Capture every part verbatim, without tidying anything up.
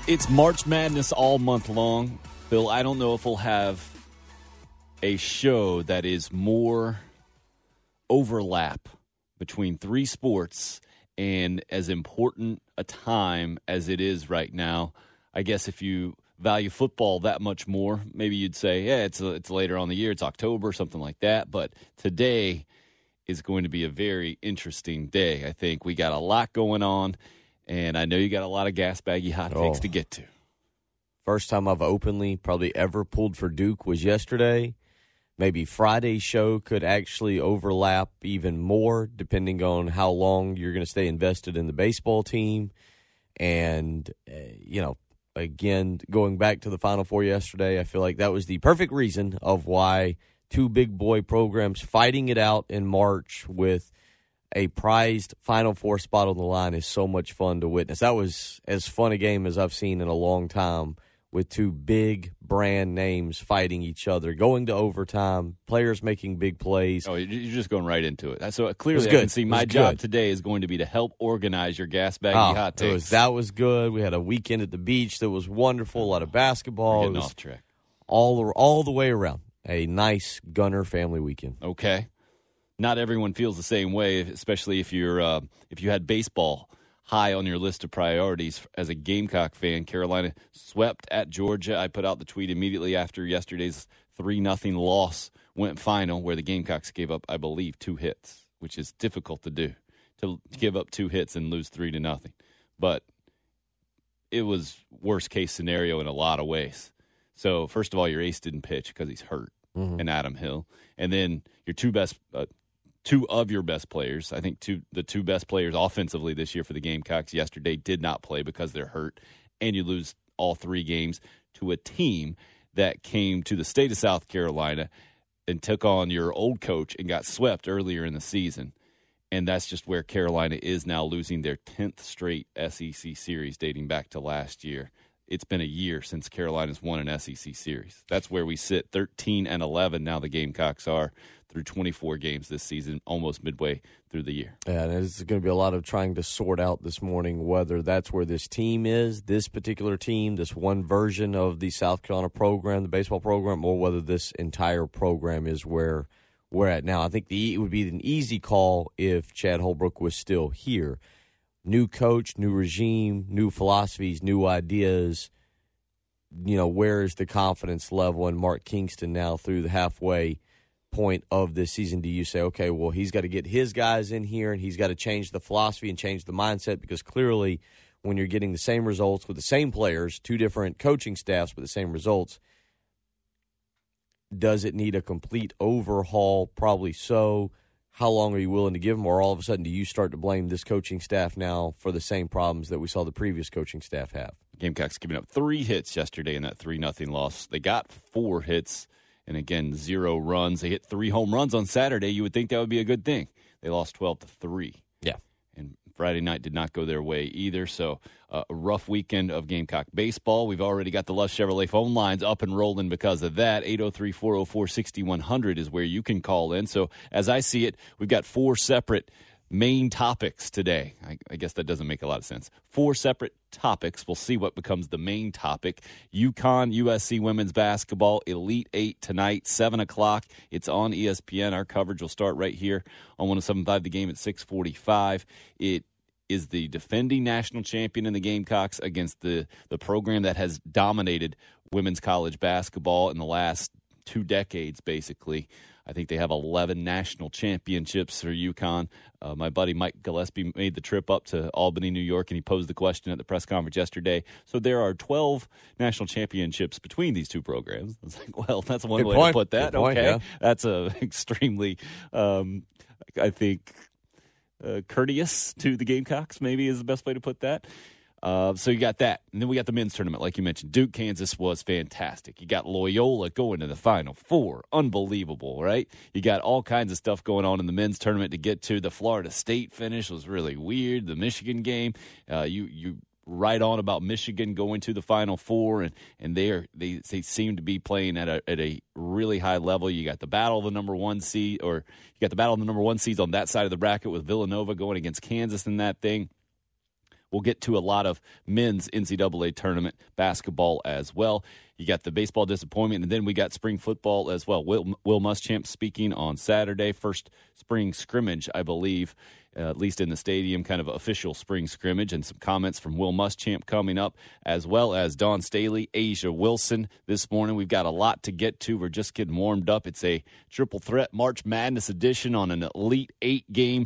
It's March Madness all month long. Bill, I don't know if we'll have a show that is more overlap between three sports and as important a time as it is right now. I guess if you value football that much more, maybe you'd say, yeah, it's it's later on in the year, it's October, something like that. But today is going to be a very interesting day. I think we got a lot going on, and I know you got a lot of gas baggy hot takes oh. to get to. First time I've openly probably ever pulled for Duke was yesterday. Maybe Friday's show could actually overlap even more depending on how long you're going to stay invested in the baseball team. And, uh, you know, again, going back to the Final Four yesterday, I feel like that was the perfect reason of why two big boy programs fighting it out in March with a prized Final Four spot on the line is so much fun to witness. That was as fun a game as I've seen in a long time, with two big brand names fighting each other, going to overtime, players making big plays. Oh, you're just going right into it. So clearly, good. I can see my good. job today is going to be to help organize your gas baggy oh, hot takes. It was, that was good. We had a weekend at the beach that was wonderful, a lot of basketball. We're it getting was off track. All the, all the way around. A nice Gunner family weekend. Okay. Not everyone feels the same way, especially if you're uh, if you had baseball high on your list of priorities. As a Gamecock fan, Carolina swept at Georgia. I put out the tweet immediately after yesterday's three nothing loss went final, where the Gamecocks gave up, I believe, two hits, which is difficult to do, to give up two hits and lose three to nothing. But it was worst case scenario in a lot of ways. So first of all, your ace didn't pitch because he's hurt, mm-hmm. and Adam Hill, and then your two best. Uh, Two of your best players, I think two the two best players offensively this year for the Gamecocks yesterday did not play because they're hurt, and you lose all three games to a team that came to the state of South Carolina and took on your old coach and got swept earlier in the season. And that's just where Carolina is now, losing their tenth straight S E C series dating back to last year. It's been a year since Carolina's won an S E C series. That's where we sit, thirteen and eleven now the Gamecocks are, through twenty-four games this season, almost midway through the year. Yeah, and it's going to be a lot of trying to sort out this morning whether that's where this team is, this particular team, this one version of the South Carolina program, the baseball program, or whether this entire program is where we're at now. I think the, it would be an easy call if Chad Holbrook was still here. New coach, new regime, new philosophies, new ideas. You know, where is the confidence level in Mark Kingston now through the halfway point of this season? Do you say, okay, well, he's got to get his guys in here and he's got to change the philosophy and change the mindset? Because clearly when you're getting the same results with the same players, two different coaching staffs with the same results, does it need a complete overhaul? Probably so. How long are you willing to give them? Or all of a sudden do you start to blame this coaching staff now for the same problems that we saw the previous coaching staff have? Gamecocks giving up three hits yesterday in that three nothing loss. They got four hits. And again, zero runs. They hit three home runs on Saturday. You would think that would be a good thing. They lost twelve to three. Yeah. And Friday night did not go their way either. So uh, a rough weekend of Gamecock baseball. We've already got the Lush Chevrolet phone lines up and rolling because of that. eight oh three, four oh four, six one zero zero is where you can call in. So as I see it, we've got four separate main topics today. I, I guess that doesn't make a lot of sense. Four separate topics. We'll see what becomes the main topic. UConn, U S C women's basketball, Elite Eight tonight, seven o'clock. It's on E S P N. Our coverage will start right here on one oh seven point five, the game at six forty-five. It is the defending national champion in the Gamecocks against the, the program that has dominated women's college basketball in the last two decades, basically. I think they have eleven national championships for UConn. Uh, my buddy Mike Gillespie made the trip up to Albany, New York, and he posed the question at the press conference yesterday. So there are twelve national championships between these two programs. I was like, well, that's one Good way point. to put that. Good point, okay. yeah. That's a extremely, um, I think, uh, courteous to the Gamecocks, maybe is the best way to put that. Uh, so you got that. And then we got the men's tournament, like you mentioned. Duke, Kansas was fantastic. You got Loyola going to the Final Four. Unbelievable, right? You got all kinds of stuff going on in the men's tournament to get to. The Florida State finish was really weird. The Michigan game, uh, you you right on about Michigan going to the Final Four, and and they are they they seem to be playing at a at a really high level. You got the battle of the number one seed, or you got the battle of the number one seeds on that side of the bracket with Villanova going against Kansas in that thing. we'll get to a lot of men's N C double A tournament basketball as well. You got the baseball disappointment, and then we got spring football as well. Will, Will Muschamp speaking on Saturday, first spring scrimmage, I believe, uh, at least in the stadium, kind of official spring scrimmage, and some comments from Will Muschamp coming up, as well as Dawn Staley, Asia Wilson this morning. We've got a lot to get to. We're just getting warmed up. It's a triple threat March Madness edition on an Elite Eight game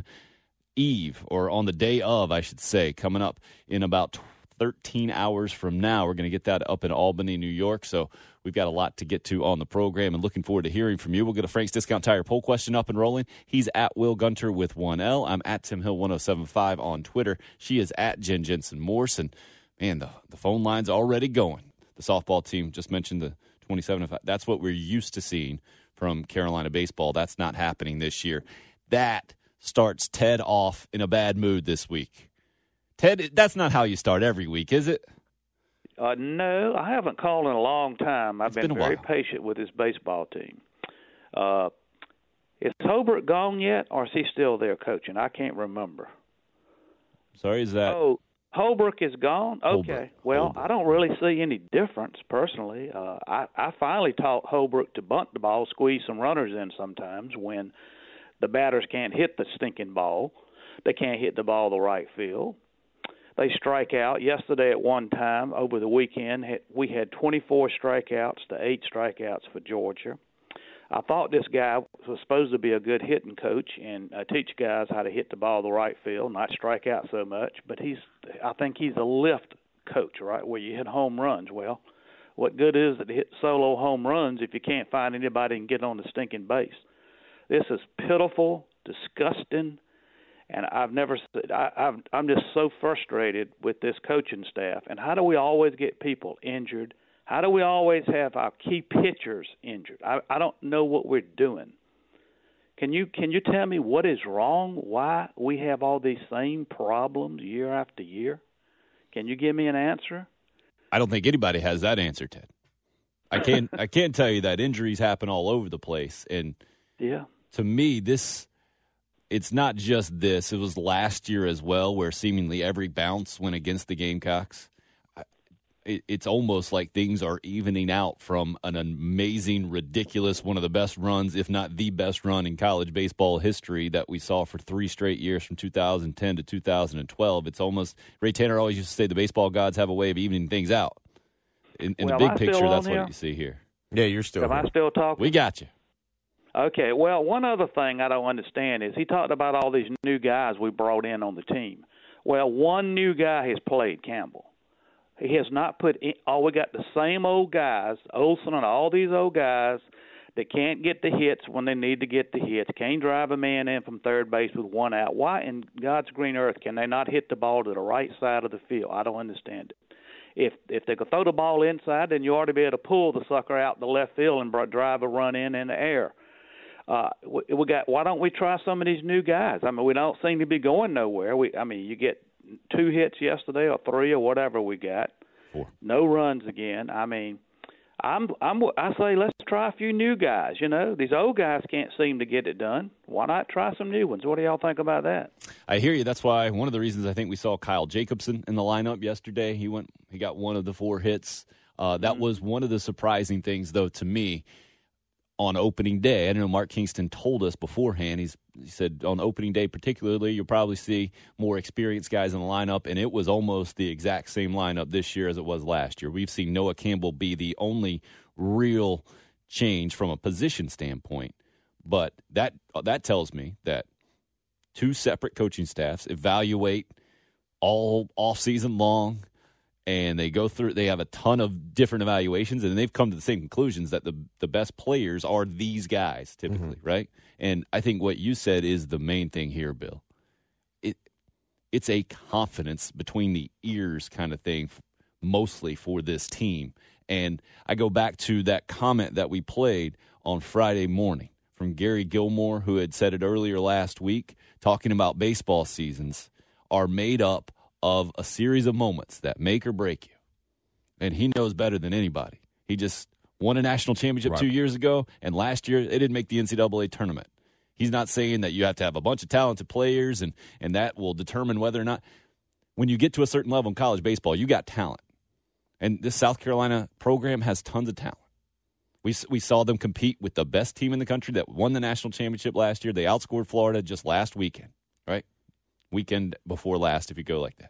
eve, or on the day of, I should say, coming up in about thirteen hours from now. We're going to get that up in Albany, New York. So we've got a lot to get to on the program, and looking forward to hearing from you. We'll get a Frank's Discount Tire poll question up and rolling. He's at Will Gunter with one L. I'm at Tim Hill one oh seven five on Twitter. She is at Jen Jensen Morse. And, man, the, the phone line's already going. The softball team just mentioned the twenty-seven. That's what we're used to seeing from Carolina baseball. That's not happening this year. That starts Ted off in a bad mood this week. Ted, that's not how you start every week, is it? Uh, no, I haven't called in a long time. I've It's been, been a very while. patient with this baseball team. Uh, is Holbrook gone yet, or is he still there coaching? I can't remember. Sorry, is that? Oh, Holbrook is gone? Okay. Holbrook. Well, Holbrook. I don't really see any difference personally. Uh, I, I finally taught Holbrook to bunt the ball, squeeze some runners in sometimes when the batters can't hit the stinking ball. They can't hit the ball the right field. They strike out. Yesterday at one time, over the weekend, we had twenty-four strikeouts to eight strikeouts for Georgia. I thought this guy was supposed to be a good hitting coach and uh, teach guys how to hit the ball the right field, not strike out so much. But he's, I think he's a lift coach, right, where you hit home runs. Well, what good is it to hit solo home runs if you can't find anybody and get on the stinking base? This is pitiful, disgusting. And I've never I, I've, I'm just so frustrated with this coaching staff. And how do we always get people injured? How do we always have our key pitchers injured? I, I don't know what we're doing. Can you can you tell me what is wrong? Why we have all these same problems year after year? Can you give me an answer? I don't think anybody has that answer, Ted. I can't. I can't tell you that injuries happen all over the place, and Yeah. to me, this. It's not just this. It was last year as well, where seemingly every bounce went against the Gamecocks. It, it's almost like things are evening out from an amazing, ridiculous, one of the best runs, if not the best run in college baseball history that we saw for three straight years from two thousand ten to two thousand twelve. It's almost, Ray Tanner always used to say the baseball gods have a way of evening things out. In, in Well, the am I big picture, still that's on what here? you see here. Yeah, you're still Am here. I still talking? We got you. Okay, well, one other thing I don't understand is he talked about all these new guys we brought in on the team. Well, one new guy has played, Campbell. He has not put in – oh, we got the same old guys, Olsen and all these old guys that can't get the hits when they need to get the hits, can't drive a man in from third base with one out. Why in God's green earth can they not hit the ball to the right side of the field? I don't understand it. If if they could throw the ball inside, then you ought to be able to pull the sucker out the left field and drive a run in in the air. Uh, we, we got. Why don't we try some of these new guys? I mean, we don't seem to be going nowhere. We, I mean, you get two hits yesterday or three or whatever we got. Four. No runs again. I mean, I'm, I'm, I say let's try a few new guys. You know, these old guys can't seem to get it done. Why not try some new ones? What do y'all think about that? I hear you. That's why one of the reasons I think we saw Kyle Jacobson in the lineup yesterday. He went. He got one of the four hits. Uh, that Mm-hmm. was one of the surprising things, though, to me. On opening day, I know Mark Kingston told us beforehand, he's, he said on opening day particularly, you'll probably see more experienced guys in the lineup, and it was almost the exact same lineup this year as it was last year. We've seen Noah Campbell be the only real change from a position standpoint, but that that tells me that two separate coaching staffs evaluate all offseason long, and they go through, they have a ton of different evaluations, and they've come to the same conclusions that the, the best players are these guys typically, mm-hmm. right? And I think what you said is the main thing here, Bill. It It's a confidence between the ears kind of thing, mostly for this team. And I go back to that comment that we played on Friday morning from Gary Gilmore, who had said it earlier last week, talking about baseball seasons are made up of a series of moments that make or break you. And he knows better than anybody. He just won a national championship right. two years ago, and last year they didn't make the N C double A tournament. He's not saying that you have to have a bunch of talented players and, and that will determine whether or not. when you get to a certain level in college baseball, you got talent. And this South Carolina program has tons of talent. We we saw them compete with the best team in the country that won the national championship last year. They outscored Florida just last weekend, right? Weekend before last, if you go like that.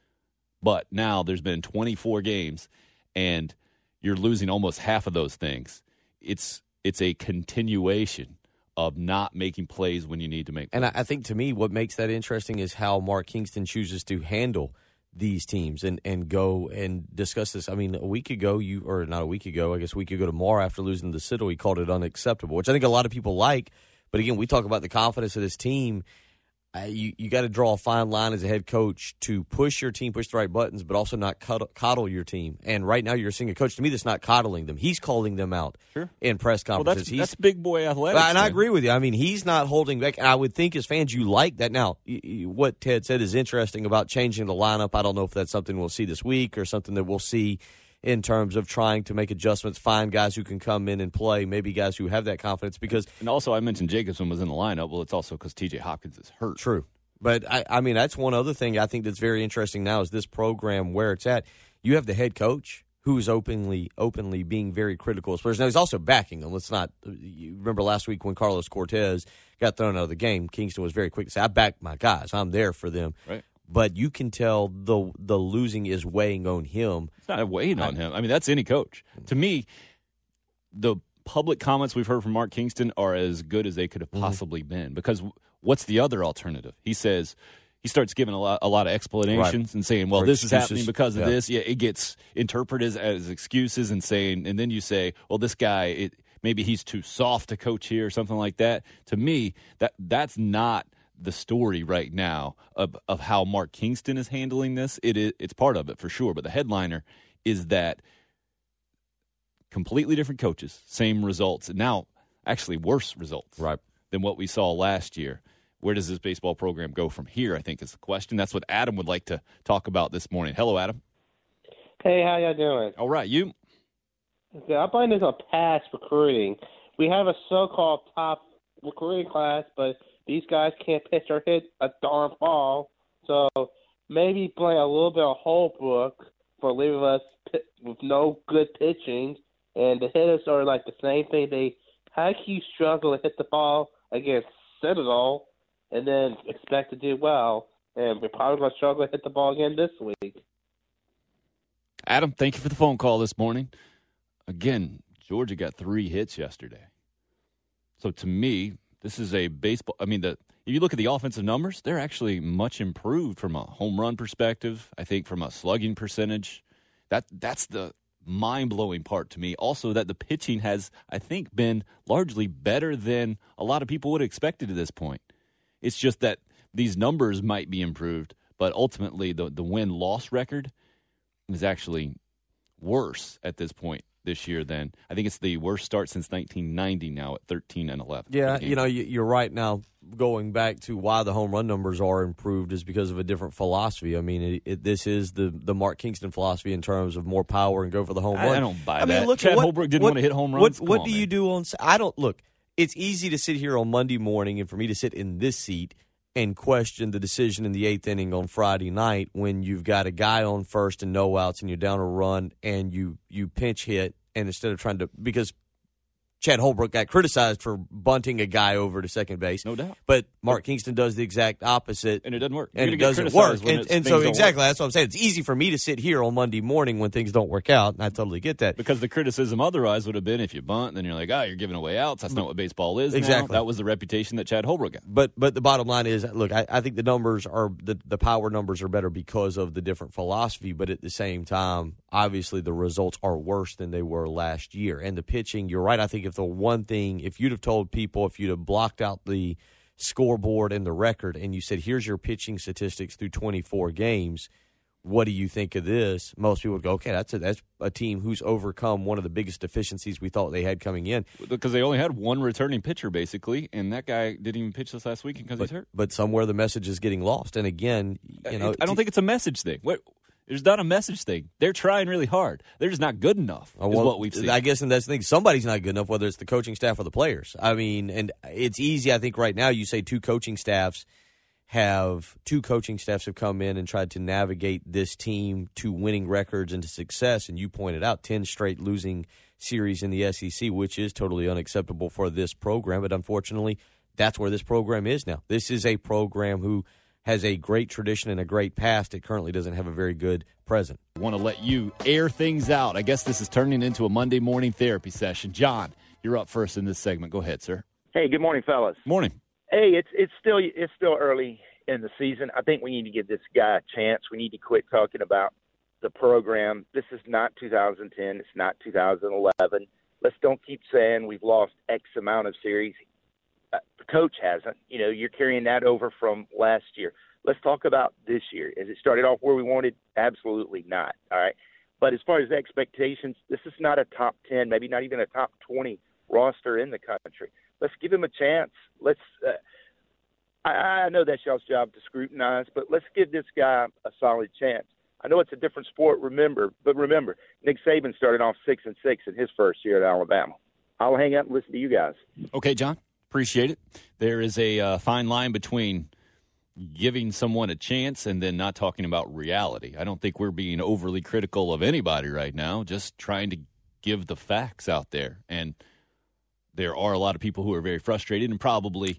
But now there's been twenty-four games, and you're losing almost half of those things. It's it's a continuation of not making plays when you need to make plays. And I, I think, to me, what makes that interesting is how Mark Kingston chooses to handle these teams and, and go and discuss this. I mean, a week ago, you or not a week ago, I guess a week ago tomorrow after losing to Citadel, he called it unacceptable, which I think a lot of people like. But again, we talk about the confidence of this team. Uh, you you got to draw a fine line as a head coach to push your team, push the right buttons, but also not coddle, coddle your team. And right now, you're seeing a coach, to me, that's not coddling them. He's calling them out sure. in press Well, conferences. that's, he's, that's big boy athletics. And I man. agree with you. I mean, he's not holding back. I would think as fans, you like that. Now, y- y- what Ted said is interesting about changing the lineup. I don't know if that's something we'll see this week or something that we'll see in terms of trying to make adjustments, find guys who can come in and play, maybe guys who have that confidence. Because And also, I mentioned Jacobson was in the lineup. Well, it's also because T J Hopkins is hurt. True. But, I, I mean, that's one other thing I think that's very interesting now is this program where it's at. You have the head coach who's openly openly being very critical of players. Now, he's also backing them. Let's not – you remember last week when Carlos Cortez got thrown out of the game, Kingston was very quick to say, I back my guys. I'm there for them. Right. But you can tell the the losing is weighing on him. It's not weighing on him. I mean, that's any coach. To me, the public comments we've heard from Mark Kingston are as good as they could have possibly mm-hmm. been. Because what's the other alternative? He says he starts giving a lot, a lot of explanations right. and saying, well, or this excuses. is happening because of yeah. this. Yeah, it gets interpreted as, as excuses and saying, and then you say, well, this guy, it, maybe he's too soft to coach here or something like that. To me, that that's not the story right now of, of how Mark Kingston is handling this. It is, it's part of it for sure, but the headliner is that completely different coaches, same results, and now actually worse results right. than what we saw last year. Where does this baseball program go from here, I think is the question. That's what Adam would like to talk about this morning. Hello, Adam. Hey, how y'all doing? All right, you? Okay, I blame this on past recruiting. We have a so-called top recruiting class, but these guys can't pitch or hit a darn ball. So maybe blame a little bit of Holbrook for leaving us with no good pitching. And the hitters are like the same thing. They how can you struggle to hit the ball against Citadel and then expect to do well? And we're probably going to struggle to hit the ball again this week. Adam, thank you for the phone call this morning. Again, Georgia got three hits yesterday. So to me, this is a baseball – I mean, the if you look at the offensive numbers, they're actually much improved from a home run perspective, I think from a slugging percentage. That That's the mind-blowing part to me. Also that the pitching has, I think, been largely better than a lot of people would have expected at this point. It's just that these numbers might be improved, but ultimately the, the win-loss record is actually worse at this point this year than I think it's the worst start since nineteen ninety now at thirteen and eleven. Yeah, you know, you're right. Now, going back to why the home run numbers are improved is because of a different philosophy. I mean, it, it, this is the, the Mark Kingston philosophy in terms of more power and go for the home I, run. I don't buy I that. mean, look, Chad what, Holbrook didn't what, want to hit home runs. What, what on, do man. you do on – I don't – look, it's easy to sit here on Monday morning and for me to sit in this seat and question the decision in the eighth inning on Friday night when you've got a guy on first and no outs and you're down a run and you, you pinch hit. And instead of trying to, because Chad Holbrook got criticized for bunting a guy over to second base. No doubt. But Mark Kingston does the exact opposite. And it doesn't work. And You're it doesn't work. And, and so, exactly, that's what I'm saying. It's easy for me to sit here on Monday morning when things don't work out, and I totally get that. Because the criticism otherwise would have been if you bunt, then you're like, oh, you're giving away outs. That's not what baseball is Exactly. now. That was the reputation that Chad Holbrook got. But but the bottom line is, look, I, I think the numbers are, the, the power numbers are better because of the different philosophy, but at the same time, obviously the results are worse than they were last year. And the pitching, you're right, I think if the one thing, if you'd have told people, if you'd have blocked out the scoreboard and the record and you said, here's your pitching statistics through twenty-four games, what do you think of this? Most people would go, okay, that's a, that's a team who's overcome one of the biggest deficiencies we thought they had coming in. Because they only had one returning pitcher, basically, and that guy didn't even pitch this last weekend because he's hurt. But somewhere the message is getting lost. And again, you know, I don't think it's a message thing. What? There's not a message thing. They're trying really hard. They're just not good enough, is well, what we've seen. I guess, and that's the thing. Somebody's not good enough, whether it's the coaching staff or the players. I mean, and it's easy, I think, right now, you say two coaching staffs have two coaching staffs have come in and tried to navigate this team to winning records and to success. And you pointed out ten straight losing series in the S E C, which is totally unacceptable for this program. But unfortunately, that's where this program is now. This is a program who has a great tradition and a great past. It currently doesn't have a very good present. I want to let you air things out. I guess this is turning into a Monday morning therapy session. John, you're up first in this segment. Go ahead, sir. Hey, good morning, fellas. Morning. Hey, it's it's still it's still early in the season. I think we need to give this guy a chance. We need to quit talking about the program. This is not two thousand ten. It's not two thousand eleven. Let's don't keep saying we've lost X amount of series. Uh, the coach hasn't. You know, you're carrying that over from last year. Let's talk about this year. Has it started off where we wanted? Absolutely not. All right. But as far as expectations, this is not a top ten, maybe not even a top twenty roster in the country. Let's give him a chance. Let's. Uh, I, I know that's y'all's job to scrutinize, but let's give this guy a solid chance. I know it's a different sport, remember, but remember, Nick Saban started off six and six in his first year at Alabama. I'll hang out and listen to you guys. Okay, John, appreciate it. There is a uh, fine line between giving someone a chance and then not talking about reality. I don't think we're being overly critical of anybody right now, just trying to give the facts out there. And there are a lot of people who are very frustrated and probably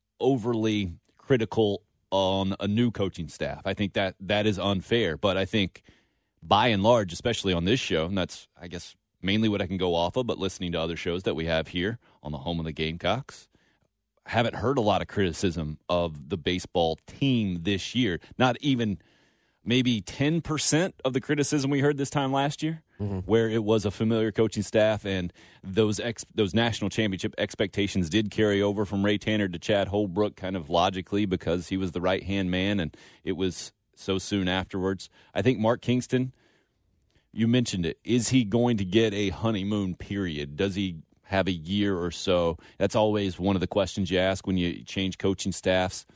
overly critical on a new coaching staff. I think that that is unfair, but I think by and large, especially on this show, and that's, I guess, mainly what I can go off of, but listening to other shows that we have here on the home of the Gamecocks, I haven't heard a lot of criticism of the baseball team this year. Not even maybe ten percent of the criticism we heard this time last year, mm-hmm. where it was a familiar coaching staff and those ex, those national championship expectations did carry over from Ray Tanner to Chad Holbrook kind of logically because he was the right-hand man and it was so soon afterwards. I think Mark Kingston, you mentioned it. Is he going to get a honeymoon period? Does he have a year or so? That's always one of the questions you ask when you change coaching staffs.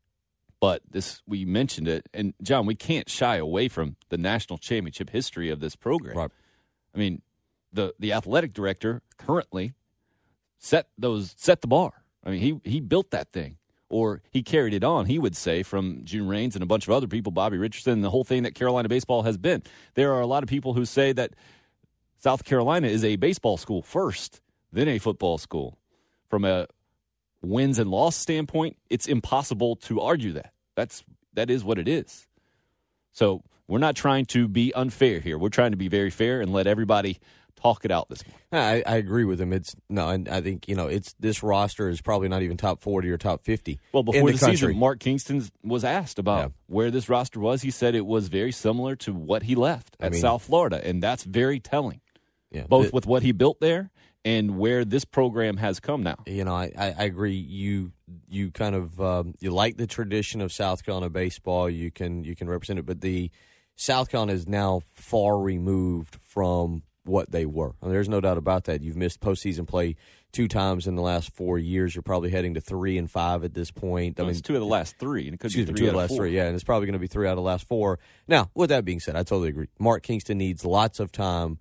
But this, we mentioned it, and John, we can't shy away from the national championship history of this program. Right. I mean, the the athletic director currently set those set the bar. I mean, he he built that thing, or he carried it on. He would say from June Raines and a bunch of other people, Bobby Richardson, the whole thing that Carolina baseball has been. There are a lot of people who say that South Carolina is a baseball school first, then a football school. From a wins and loss standpoint, it's impossible to argue that. That's that is what it is. So we're not trying to be unfair here. We're trying to be very fair and let everybody talk it out this morning. I, I agree with him. It's no, and I think you know it's this roster is probably not even top forty or top fifty. Well, before in the, the country. season, Mark Kingston was asked about yeah. where this roster was. He said it was very similar to what he left at I mean, South Florida, and that's very telling. Yeah, both the, with what he built there and where this program has come now. You know, I, I agree. You you kind of um, you like the tradition of South Carolina baseball. You can you can represent it, but the South Carolina is now far removed from what they were. I mean, there's no doubt about that. You've missed postseason play two times in the last four years. You're probably heading to three and five at this point. No, I mean, it's two of the last three, and it could excuse be me, three two out of the of last four. three. Yeah, and it's probably going to be three out of the last four. Now, with that being said, I totally agree. Mark Kingston needs lots of time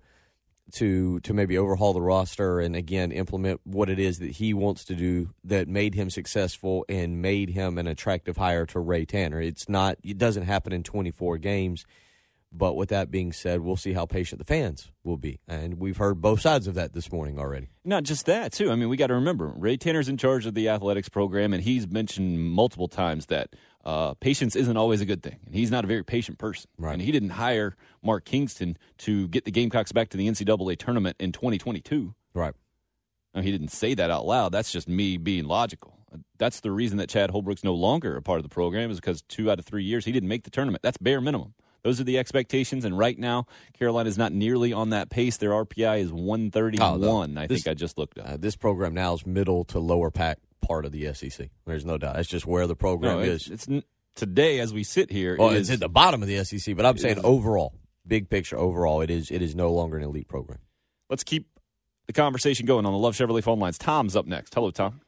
to to maybe overhaul the roster and, again, implement what it is that he wants to do that made him successful and made him an attractive hire to Ray Tanner. It's not – it doesn't happen in twenty-four games. But with that being said, we'll see how patient the fans will be. And we've heard both sides of that this morning already. Not just that, too. I mean, we got to remember, Ray Tanner's in charge of the athletics program, and he's mentioned multiple times that uh, patience isn't always a good thing. And he's not a very patient person. Right. And he didn't hire Mark Kingston to get the Gamecocks back to the N C double A tournament in twenty twenty-two. Right. Now, he didn't say that out loud. That's just me being logical. That's the reason that Chad Holbrook's no longer a part of the program is because two out of three years he didn't make the tournament. That's bare minimum. Those are the expectations, and right now, Carolina is not nearly on that pace. Their R P I is one thirty-one, oh, no. I this, think I just looked up. Uh, this program now is middle to lower pack part of the S E C. There's no doubt. That's just where the program no, is. It's, it's today, as we sit here, well, it it's is, at the bottom of the S E C, but I'm saying overall, big picture overall, it is it is no longer an elite program. Let's keep the conversation going on the Love Chevrolet phone lines. Tom's up next. Hello, Tom.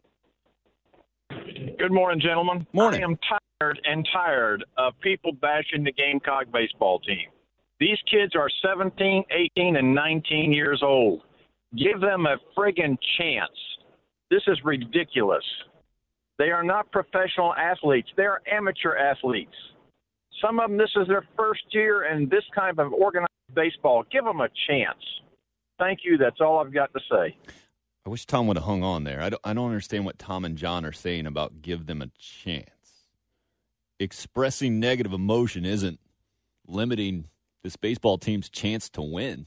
Good morning, gentlemen. Morning. I am tired and tired of people bashing the Gamecock baseball team. These kids are seventeen, eighteen, and nineteen years old. Give them a friggin' chance. This is ridiculous. They are not professional athletes. They are amateur athletes. Some of them, this is their first year in this kind of organized baseball. Give them a chance. Thank you. That's all I've got to say. I wish Tom would have hung on there. I don't, I don't understand what Tom and John are saying about give them a chance. Expressing negative emotion isn't limiting this baseball team's chance to win.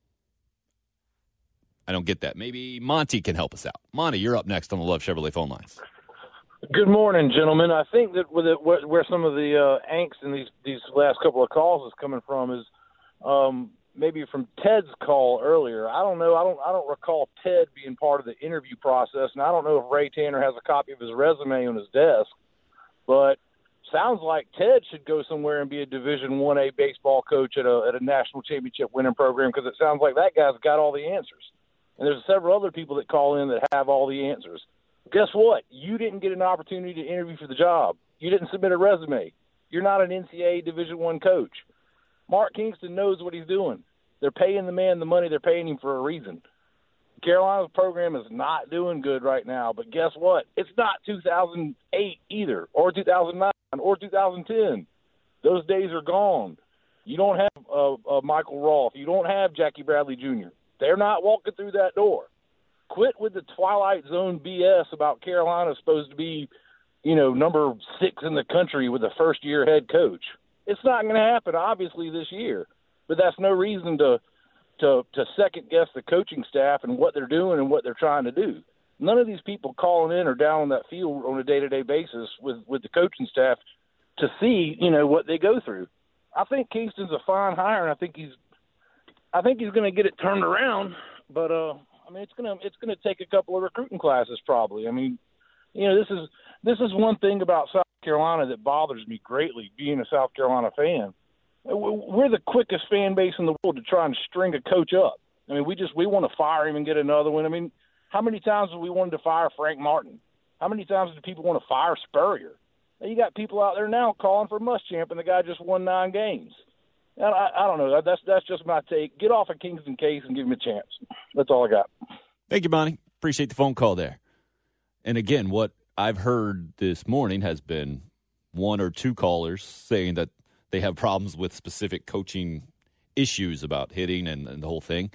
I don't get that. Maybe Monty can help us out. Monty, you're up next on the Love Chevrolet phone lines. Good morning, gentlemen. I think that with it, where, where some of the uh, angst in these these last couple of calls is coming from is um, maybe from Ted's call earlier. I don't know. I don't. I don't recall Ted being part of the interview process, and I don't know if Ray Tanner has a copy of his resume on his desk. But sounds like Ted should go somewhere and be a Division One A baseball coach at a at a national championship winning program, because it sounds like that guy's got all the answers. And there's several other people that call in that have all the answers. Guess what? You didn't get an opportunity to interview for the job. You didn't submit a resume. You're not an N C double A Division One coach. Mark Kingston knows what he's doing. They're paying the man the money they're paying him for a reason. Carolina's program is not doing good right now, but guess what? It's not two thousand eight either, or two thousand nine, or two thousand ten. Those days are gone. You don't have uh, uh, Michael Rolfe. You don't have Jackie Bradley Junior They're not walking through that door. Quit with the Twilight Zone B S about Carolina supposed to be, you know, number six in the country with a first-year head coach. It's not going to happen, obviously, this year. But that's no reason to to to second-guess the coaching staff and what they're doing and what they're trying to do. None of these people calling in or down on that field on a day-to-day basis with, with the coaching staff to see, you know, what they go through. I think Kingston's a fine hire, and I think he's I think he's going to get it turned around. But uh, I mean, it's gonna it's gonna take a couple of recruiting classes probably. I mean, you know, this is this is one thing about South Carolina that bothers me greatly, being a South Carolina fan. We're the quickest fan base in the world to try and string a coach up. I mean, we just we want to fire him and get another one. I mean, how many times have we wanted to fire Frank Martin? How many times do people want to fire Spurrier? You got people out there now calling for Muschamp, and the guy just won nine games. I, I don't know. That's that's just my take. Get off of Kingston case and give him a chance. That's all I got. Thank you, Bonnie. Appreciate the phone call there. And again, what I've heard this morning has been one or two callers saying that they have problems with specific coaching issues about hitting and, and the whole thing.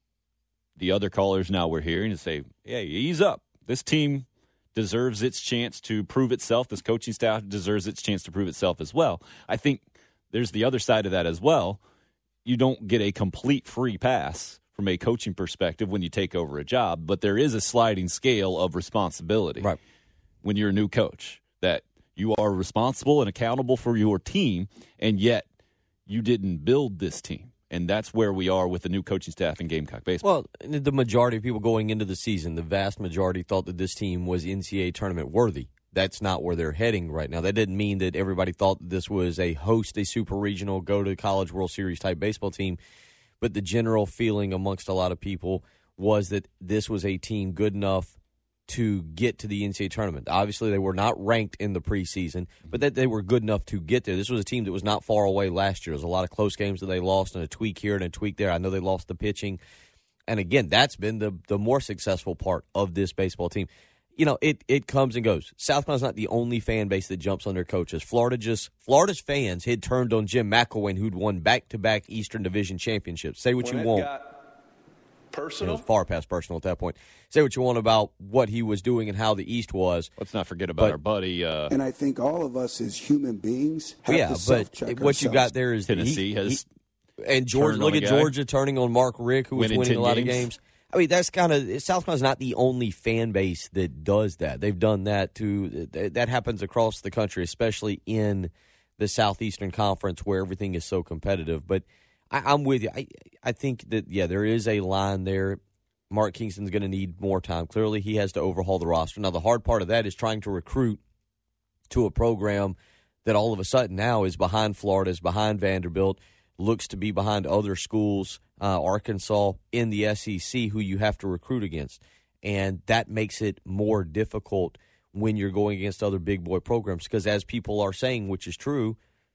The other callers now we're hearing to say, hey, ease up. This team deserves its chance to prove itself. This coaching staff deserves its chance to prove itself as well. I think there's the other side of that as well. You don't get a complete free pass from a coaching perspective when you take over a job, but there is a sliding scale of responsibility right. when you're a new coach, that you are responsible and accountable for your team, and yet you didn't build this team. And that's where we are with the new coaching staff in Gamecock baseball. Well, the majority of people going into the season, the vast majority thought that this team was N C double A tournament worthy. That's not where they're heading right now. That didn't mean that everybody thought that this was a host, a super regional, go to the College World Series type baseball team. But the general feeling amongst a lot of people was that this was a team good enough to get to the N C double A tournament. Obviously, they were not ranked in the preseason, but that they were good enough to get there. This was a team that was not far away last year. There was a lot of close games that they lost, and a tweak here and a tweak there. I know they lost the pitching. And again, that's been the, the more successful part of this baseball team. You know, it, it comes and goes. South Carolina's not the only fan base that jumps on their coaches. Florida just Florida's fans had turned on Jim McElwain, who'd won back-to-back Eastern Division championships. Say what when you it want. Got personal? It was far past personal at that point. Say what you want about what he was doing and how the East was. Let's not forget about but, our buddy. Uh, and I think all of us as human beings have yeah, to but self-check what ourselves. you got there is Tennessee he, has he, and Georgia. Look at Georgia turning on Mark Rick, who was winning winning a lot games. of games. I mean, that's kind of South Carolina's not the only fan base that does that. They've done that too. That happens across the country, especially in the Southeastern Conference where everything is so competitive. But I, I'm with you. I, I think that, yeah, there is a line there. Mark Kingston's going to need more time. Clearly, he has to overhaul the roster. Now, the hard part of that is trying to recruit to a program that all of a sudden now is behind Florida, is behind Vanderbilt, looks to be behind other schools, uh, Arkansas in the S E C, who you have to recruit against. And that makes it more difficult when you're going against other big boy programs because, as people are saying, which is true,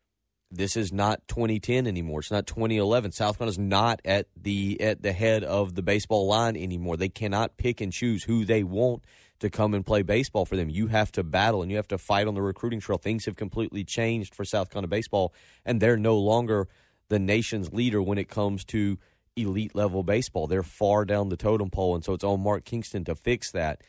this is not twenty ten anymore. It's not twenty eleven. South Carolina's not at the at the head of the baseball line anymore. They cannot pick and choose who they want to come and play baseball for them. You have to battle and you have to fight on the recruiting trail. Things have completely changed for South Carolina baseball, and they're no longer the nation's leader when it comes to elite level baseball. They're far down the totem pole, and so it's on Mark Kingston to fix that.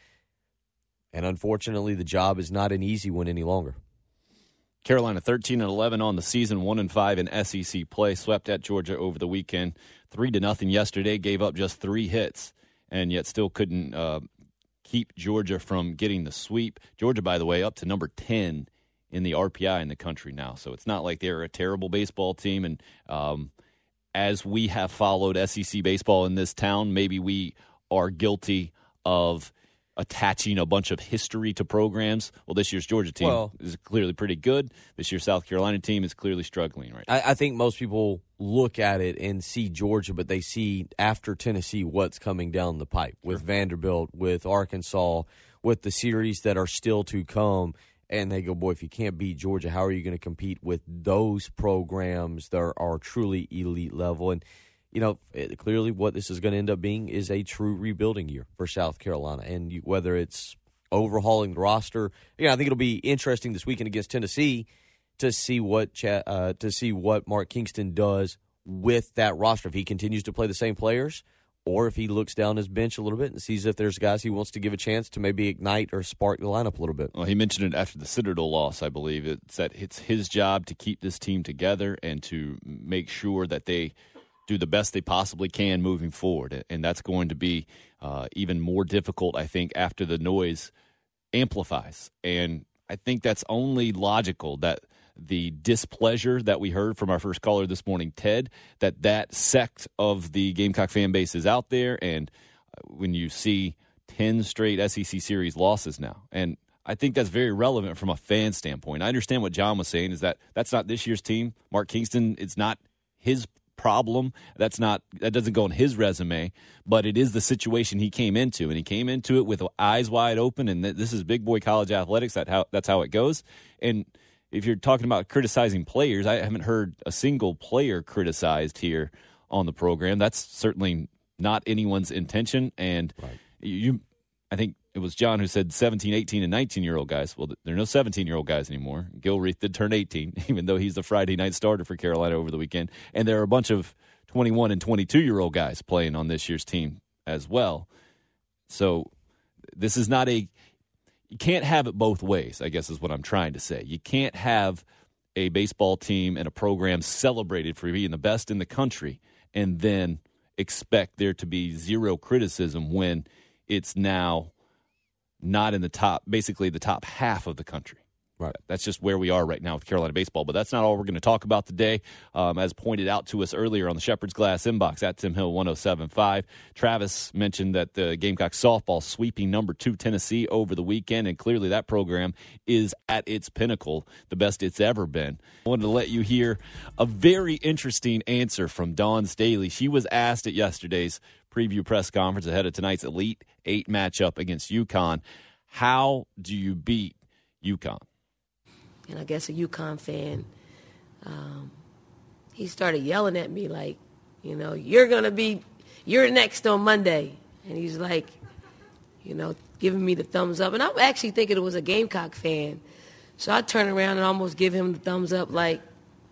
And unfortunately, the job is not an easy one any longer. Carolina thirteen and eleven on the season, one and five in S E C play. Swept at Georgia over the weekend, three to nothing yesterday. Gave up just three hits, and yet still couldn't uh, keep Georgia from getting the sweep. Georgia, by the way, up to number ten in the R P I in the country now. So it's not like they're a terrible baseball team. And um, as we have followed S E C baseball in this town, maybe we are guilty of attaching a bunch of history to programs. Well, this year's Georgia team well, is clearly pretty good. This year's South Carolina team is clearly struggling right now. I, I think most people look at it and see Georgia, but they see after Tennessee what's coming down the pipe with sure. Vanderbilt, with Arkansas, with the series that are still to come. And they go, boy, if you can't beat Georgia, how are you going to compete with those programs that are, are truly elite level? And you know, it, clearly what this is going to end up being is a true rebuilding year for South Carolina. And you, whether it's overhauling the roster, yeah, you know, I think it'll be interesting this weekend against Tennessee to see what Ch- uh, to see what Mark Kingston does with that roster. If he continues to play the same players, or if he looks down his bench a little bit and sees if there's guys he wants to give a chance to maybe ignite or spark the lineup a little bit. Well, he mentioned it after the Citadel loss, I believe. It's that it's his job to keep this team together and to make sure that they do the best they possibly can moving forward. And that's going to be uh, even more difficult, I think, after the noise amplifies. And I think that's only logical that the displeasure that we heard from our first caller this morning, Ted, that that sect of the Gamecock fan base is out there. And when you see ten straight S E C series losses now, and I think that's very relevant from a fan standpoint. I understand what John was saying is that that's not this year's team. Mark Kingston, it's not his problem. That's not that doesn't go on his resume, but it is the situation he came into, and he came into it with eyes wide open. And this is big boy college athletics. That how that's how it goes. And if you're talking about criticizing players, I haven't heard a single player criticized here on the program. That's certainly not anyone's intention. And right. you, I think it was John who said seventeen, eighteen, and nineteen-year-old guys. Well, there are no seventeen-year-old guys anymore. Gilreath did turn eighteen, even though he's the Friday night starter for Carolina over the weekend. And there are a bunch of twenty-one and twenty-two-year-old guys playing on this year's team as well. So this is not a – you can't have it both ways, I guess is what I'm trying to say. You can't have a baseball team and a program celebrated for being the best in the country and then expect there to be zero criticism when it's now – not in the top, basically the top half of the country. Right. That's just where we are right now with Carolina baseball. But that's not all we're going to talk about today. Um, as pointed out to us earlier on the Shepherd's Glass inbox at Tim Hill one oh seven point five, Travis mentioned that the Gamecock softball sweeping number two Tennessee over the weekend, and clearly that program is at its pinnacle, the best it's ever been. I wanted to let you hear a very interesting answer from Dawn Staley. She was asked at yesterday's preview press conference ahead of tonight's Elite Eight matchup against UConn. How do you beat UConn? And I guess a UConn fan, um, he started yelling at me like, you know, you're going to be, you're next on Monday. And he's like, you know, giving me the thumbs up. And I'm actually thinking it was a Gamecock fan. So I turn around and almost give him the thumbs up like,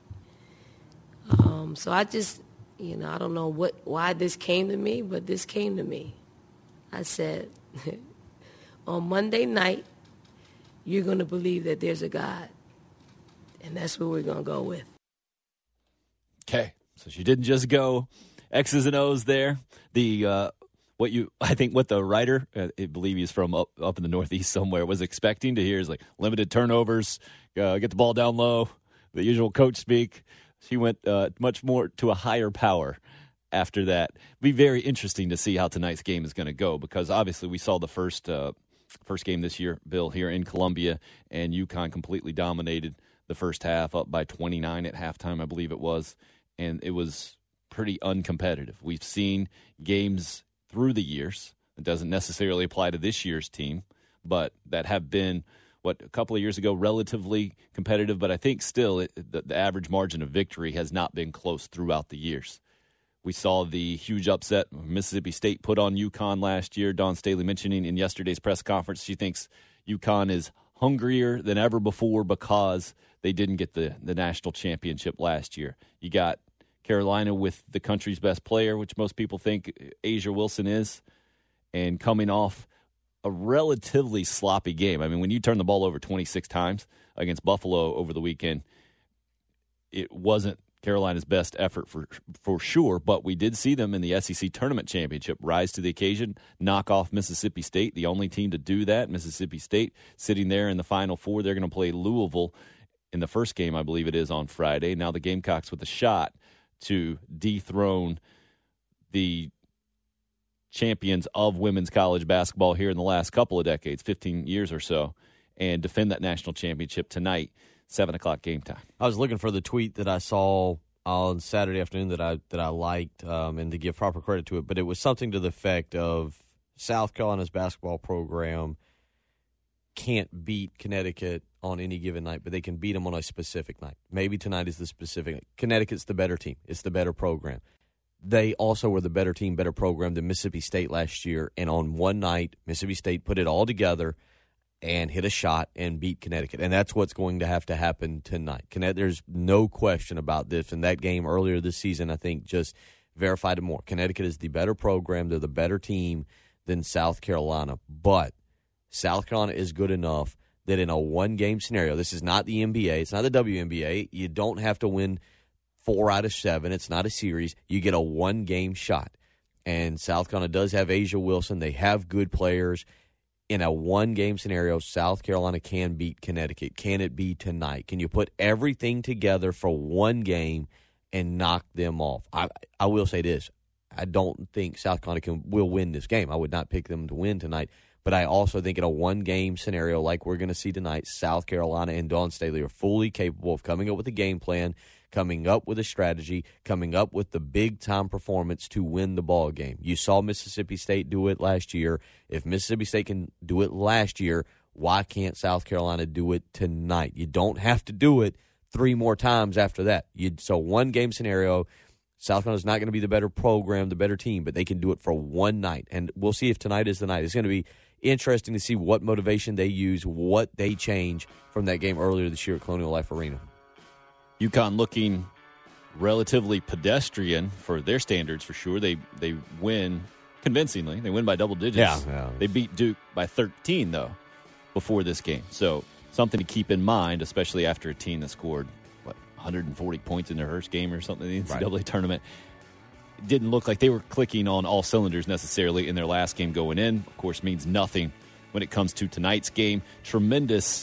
um, so I just, you know, I don't know what why this came to me, but this came to me. I said, on Monday night, you're going to believe that there's a God. And that's what we're going to go with. Okay. So she didn't just go X's and O's there. The uh, what you I think what the writer, uh, I believe he's from up, up in the Northeast somewhere, was expecting to hear is like limited turnovers, uh, get the ball down low, the usual coach speak. She went uh, much more to a higher power after that. It'll be very interesting to see how tonight's game is going to go, because obviously we saw the first uh, first game this year, Bill, here in Columbia, and UConn completely dominated the first half, up by twenty-nine at halftime, I believe it was, and it was pretty uncompetitive. We've seen games through the years. It doesn't necessarily apply to this year's team, but that have been what, a couple of years ago, relatively competitive, but I think still it, the, the average margin of victory has not been close throughout the years. We saw the huge upset Mississippi State put on UConn last year. Dawn Staley mentioning in yesterday's press conference she thinks UConn is hungrier than ever before because they didn't get the, the national championship last year. You got Carolina with the country's best player, which most people think A'ja Wilson is, and coming off a relatively sloppy game. I mean, when you turn the ball over twenty-six times against Buffalo over the weekend, it wasn't Carolina's best effort for for sure, but we did see them in the S E C Tournament Championship rise to the occasion, knock off Mississippi State, the only team to do that. Mississippi State sitting there in the Final Four. They're going to play Louisville in the first game, I believe it is, on Friday. Now the Gamecocks with a shot to dethrone the champions of women's college basketball here in the last couple of decades, fifteen years or so, and defend that national championship tonight. Seven o'clock game time. I was looking for the tweet that I saw on Saturday afternoon that I that I liked, um, and to give proper credit to it, but it was something to the effect of South Carolina's basketball program can't beat Connecticut on any given night, but they can beat them on a specific night. Maybe tonight is the specific night. Connecticut's the better team. It's the better program. They also were the better team, better program than Mississippi State last year, and on one night, Mississippi State put it all together and hit a shot and beat Connecticut. And that's what's going to have to happen tonight. Connecticut, there's no question about this. And that game earlier this season, I think, just verified it more. Connecticut is the better program. They're the better team than South Carolina. But South Carolina is good enough that in a one-game scenario, this is not the N B A. It's not the W N B A. You don't have to win four out of seven. It's not a series. You get a one-game shot. And South Carolina does have A'ja Wilson. They have good players. In a one-game scenario, South Carolina can beat Connecticut. Can it be tonight? Can you put everything together for one game and knock them off? I I will say this. I don't think South Carolina can, will win this game. I would not pick them to win tonight. But I also think in a one-game scenario like we're going to see tonight, South Carolina and Dawn Staley are fully capable of coming up with a game plan, coming up with a strategy, coming up with the big-time performance to win the ball game. You saw Mississippi State do it last year. If Mississippi State can do it last year, why can't South Carolina do it tonight? You don't have to do it three more times after that. You, so one-game scenario, South Carolina's not going to be the better program, the better team, but they can do it for one night. And we'll see if tonight is the night. It's going to be interesting to see what motivation they use, what they change from that game earlier this year at Colonial Life Arena. UConn looking relatively pedestrian for their standards, for sure. They they win convincingly. They win by double digits. Yeah, yeah. They beat Duke by thirteen, though, before this game. So something to keep in mind, especially after a team that scored, what, one hundred forty points in their first game or something in the N C double A right. tournament. It didn't look like they were clicking on all cylinders necessarily in their last game going in. Of course, means nothing when it comes to tonight's game. Tremendous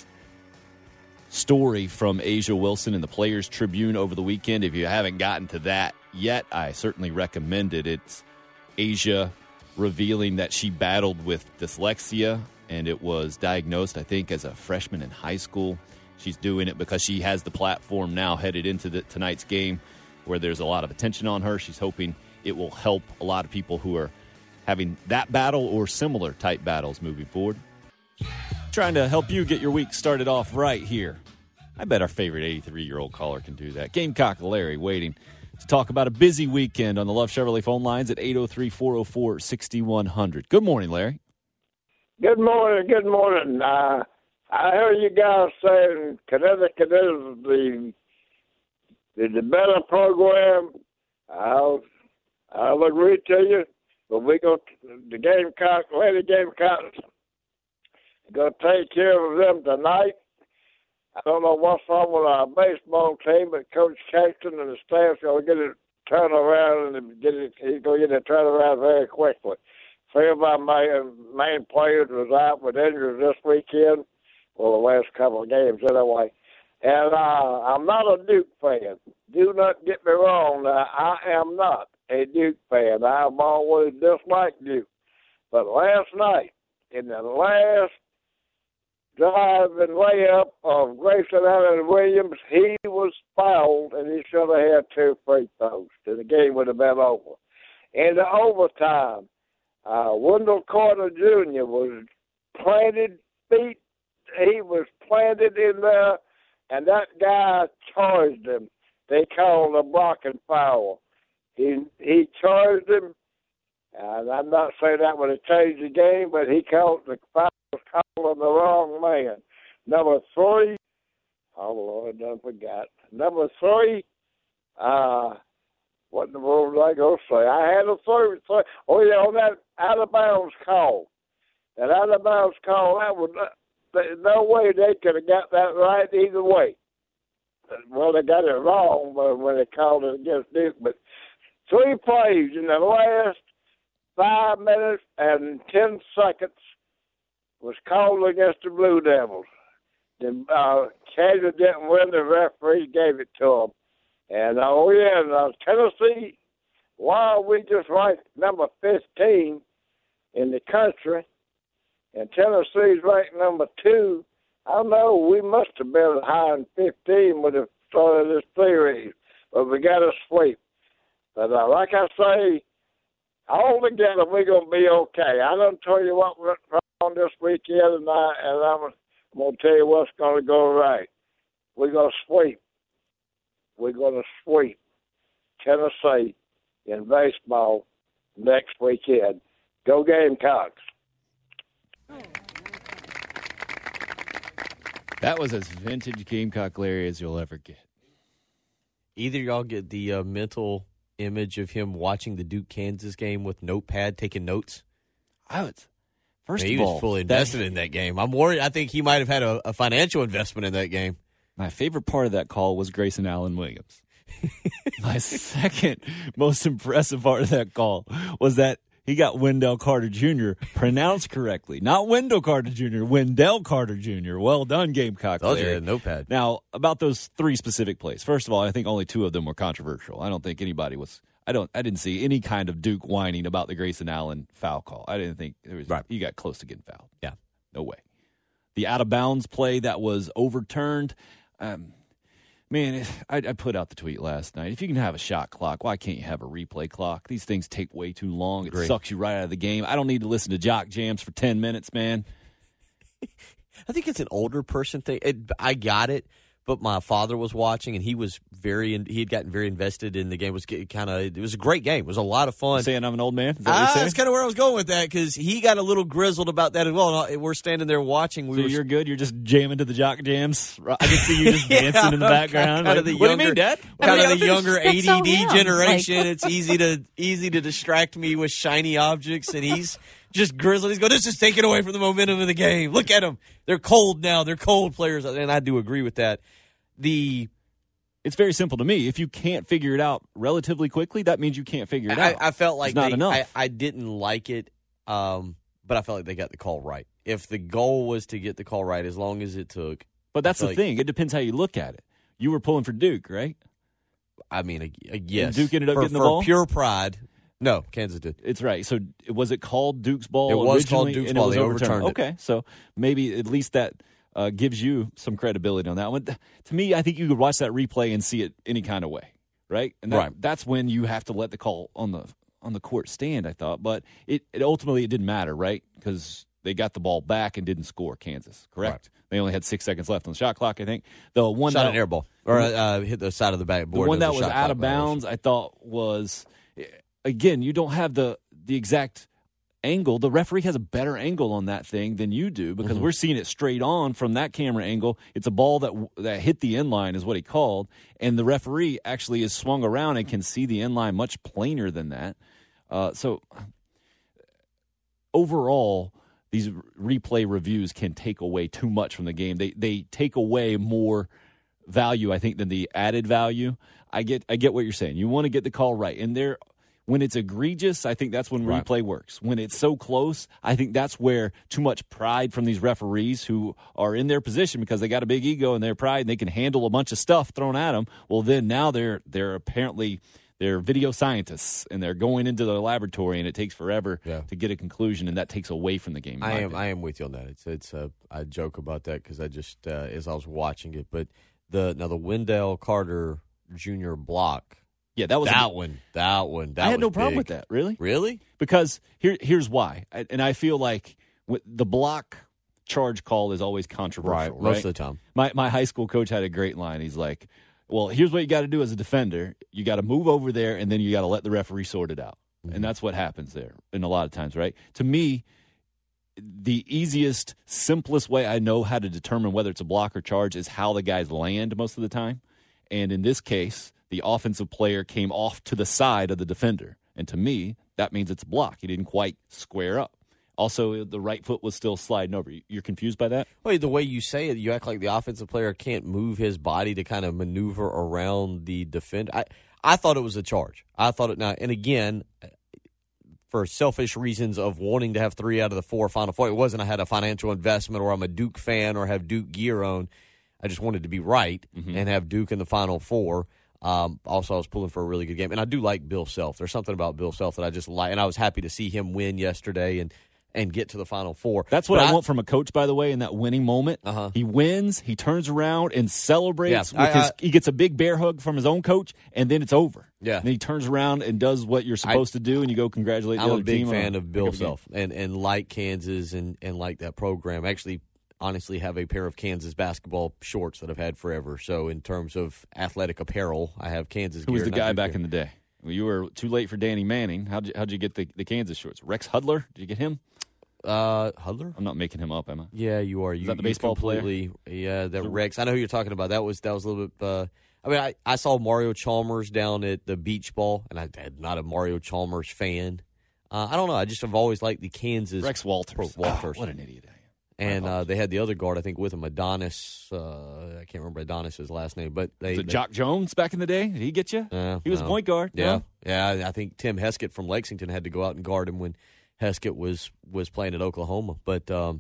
story from A'ja Wilson in the Players Tribune over the weekend. If you haven't gotten to that yet, I certainly recommend it. It's A'ja revealing that she battled with dyslexia, and it was diagnosed, I think, as a freshman in high school. She's doing it because she has the platform now headed into the, tonight's game where there's a lot of attention on her. She's hoping it will help a lot of people who are having that battle or similar type battles moving forward. Trying to help you get your week started off right here. I bet our favorite eighty-three-year-old caller can do that. Gamecock Larry waiting to talk about a busy weekend on the Love Chevrolet phone lines at eight oh three, four oh four, six one zero zero. Good morning, Larry. Good morning. Good morning. Uh, I heard you guys saying Connecticut is the the, the better program. I'll, I'll agree to you, but we go to the Gamecock, Lady Gamecocks, going to take care of them tonight. I don't know what's wrong with our baseball team, but Coach Caxton and the staff's going to get it turned around and get it. He's going to get it turned around very quickly. Three of our main, main players was out with injuries this weekend, well, the last couple of games anyway. And uh, I'm not a Duke fan. Do not get me wrong. Now, I am not a Duke fan. I've always disliked Duke. But last night, in the last drive and layup of Grayson Allen Williams, he was fouled, and he should have had two free throws, and the game would have been over. In the overtime, uh, Wendell Carter Junior was planted feet he was planted in there, and that guy charged him. They called a blocking foul. He he charged him, and I'm not saying that would have changed the game, but he called the foul was called on the wrong man. Number three, oh Lord, I done forgot. Number three, uh, what in the world was I going to say? I had a third. third oh yeah, on that out of bounds call. That out of bounds call, that was there's no way they could have got that right either way. Well, they got it wrong when they called it against Duke, but three plays in the last five minutes and ten seconds was called against the Blue Devils. The uh, Kansas didn't win. The referee gave it to them. And, uh, oh, yeah, and, uh, Tennessee, while we just ranked number fifteen in the country, and Tennessee's ranked number two, I know we must have been higher than fifteen with the start of this series, but we got to sweep. But uh, like I say, all together we're going to be okay. I don't tell you what went wrong this weekend, and, I, and I'm, I'm going to tell you what's going to go right. We're going to sweep. We're going to sweep Tennessee in baseball next weekend. Go Gamecocks. That was as vintage Gamecock Larry as you'll ever get. Either y'all get the uh, mental image of him watching the Duke-Kansas game with notepad, taking notes. I was, first Man, of he all, was fully invested in that game. I'm worried. I think he might have had a, a financial investment in that game. My favorite part of that call was Grayson Allen Williams. My second most impressive part of that call was that he got Wendell Carter Junior pronounced correctly. Not Wendell Carter Junior, Wendell Carter Junior Well done, Gamecock. Those are a notepad. Now, about those three specific plays. First of all, I think only two of them were controversial. I don't think anybody was I don't I didn't see any kind of Duke whining about the Grayson Allen foul call. I didn't think there was right. He got close to getting fouled. Yeah. No way. The out of bounds play that was overturned. Um, man, I, I put out the tweet last night. If you can have a shot clock, why can't you have a replay clock? These things take way too long. It Agreed. Sucks you right out of the game. I don't need to listen to jock jams for ten minutes, man. I think it's an older person thing. It, I got it, but my father was watching, and he was very he had gotten very invested in the game. It was kind of it was a great game. It was a lot of fun. You're saying I'm an old man? Is that Ah, what you're saying? that's kind of where I was going with that, because he got a little grizzled about that as well. And we're standing there watching. We so were, you're good? You're just jamming to the jock jams? I can see you just dancing yeah, in the background. Kind Like, of the what younger, do you mean, Dad? Kind I mean, of the younger A D D so him. generation. Like, it's easy to easy to distract me with shiny objects, and he's just grizzled. He's going, this is taking away from the momentum of the game. Look at them. They're cold now. They're cold players. And I do agree with that. The It's very simple to me. If you can't figure it out relatively quickly, that means you can't figure it I, out. I felt like it's not they, enough. I, I didn't like it, um, but I felt like they got the call right. If the goal was to get the call right, as long as it took. But that's I the feel thing. It depends how you look at it. You were pulling for Duke, right? I mean, a, a, yes. And Duke ended up for, getting the for ball? pure pride. No, Kansas did. It's right. So was it called Duke's ball? It was called originally, Duke's and ball. It was They overturned. overturned it. Okay, so maybe at least that uh, gives you some credibility on that one. To me, I think you could watch that replay and see it any kind of way, right? And that, Right. that's when you have to let the call on the on the court stand. I thought, but it, it ultimately it didn't matter, right? Because they got the ball back and didn't score. Kansas, correct? Right. They only had six seconds left on the shot clock. I think the one Shot that, an air ball. Or uh, hit the side of the backboard. the one There that a was shot out clock of violation. bounds, I thought was, again, you don't have the the exact angle. The referee has a better angle on that thing than you do because Mm-hmm. we're seeing it straight on from that camera angle. It's a ball that that hit the end line is what he called, and the referee actually is swung around and can see the end line much plainer than that. Uh, so overall, these replay reviews can take away too much from the game. They they take away more value, I think, than the added value. I get I get what you're saying. You want to get the call right, and there. When it's egregious, I think that's when Right. replay works. When it's so close, I think that's where too much pride from these referees who are in their position because they got a big ego and their pride and they can handle a bunch of stuff thrown at them. Well, then now they're they're apparently they're video scientists and they're going into the laboratory and it takes forever Yeah. to get a conclusion and that takes away from the game. in my I am. opinion. I am with you on that. It's. It's. Uh, I joke about that because I just uh, as I was watching it, but the now the Wendell Carter Junior block. Yeah, that was that a, one. That one. That I had was no problem big. with that. Really, Really? because here here's why, I- and I feel like with the block charge call is always controversial, right? Most of the time. My my high school coach had a great line. He's like, well, here's what you got to do as a defender. You got to move over there, and then you got to let the referee sort it out. Mm-hmm. And that's what happens there in a lot of times, right? To me, the easiest, simplest way I know how to determine whether it's a block or charge is how the guys land most of the time. And in this case, the offensive player came off to the side of the defender. And to me, that means it's a block. He didn't quite square up. Also, the right foot was still sliding over. You're confused by that? Well, the way you say it, you act like the offensive player can't move his body to kind of maneuver around the defender. I, I thought it was a charge. I thought it now, and again, for selfish reasons of wanting to have three out of the four Final Four, it wasn't I had a financial investment or I'm a Duke fan or have Duke gear on. I just wanted to be right mm-hmm. and have Duke in the Final Four. Um, also, I was pulling for a really good game, and I do like Bill Self. There's something about Bill Self that I just like, and I was happy to see him win yesterday and. and get to the Final Four. That's what I, I want from a coach, by the way, in that winning moment. Uh-huh. He wins, he turns around and celebrates. Yeah, with I, his, I, he gets a big bear hug from his own coach, and then it's over. Yeah. And then he turns around and does what you're supposed I, to do, and you go congratulate the I'm other a big team. fan of Bill Self and, and like Kansas and, and like that program. Actually, honestly, have a pair of Kansas basketball shorts that I've had forever. So in terms of athletic apparel, I have Kansas Who gear. was the guy back gear. in the day? Well, you were too late for Danny Manning. How'd you, how'd you get the, the Kansas shorts? Rex Hudler? Did you get him? Uh, Hudler? I'm not making him up, am I? Yeah, you are. Is you, that the baseball player? Yeah, that Rex. I know who you're talking about. That was that was a little bit. Uh, I mean, I, I saw Mario Chalmers down at the beach ball, and I'm not a Mario Chalmers fan. Uh, I don't know. I just have always liked the Kansas Rex Walters. Pro, Walters. Oh, what an idiot I am. And uh, they had the other guard, I think, with him, Adonis. Uh, I can't remember Adonis's last name, but they. Was it they, Jock Jones back in the day? Did he get you? Uh, he was no. point guard. Yeah, no? yeah. I think Tim Heskett from Lexington had to go out and guard him when Heskett was was playing at Oklahoma. But um,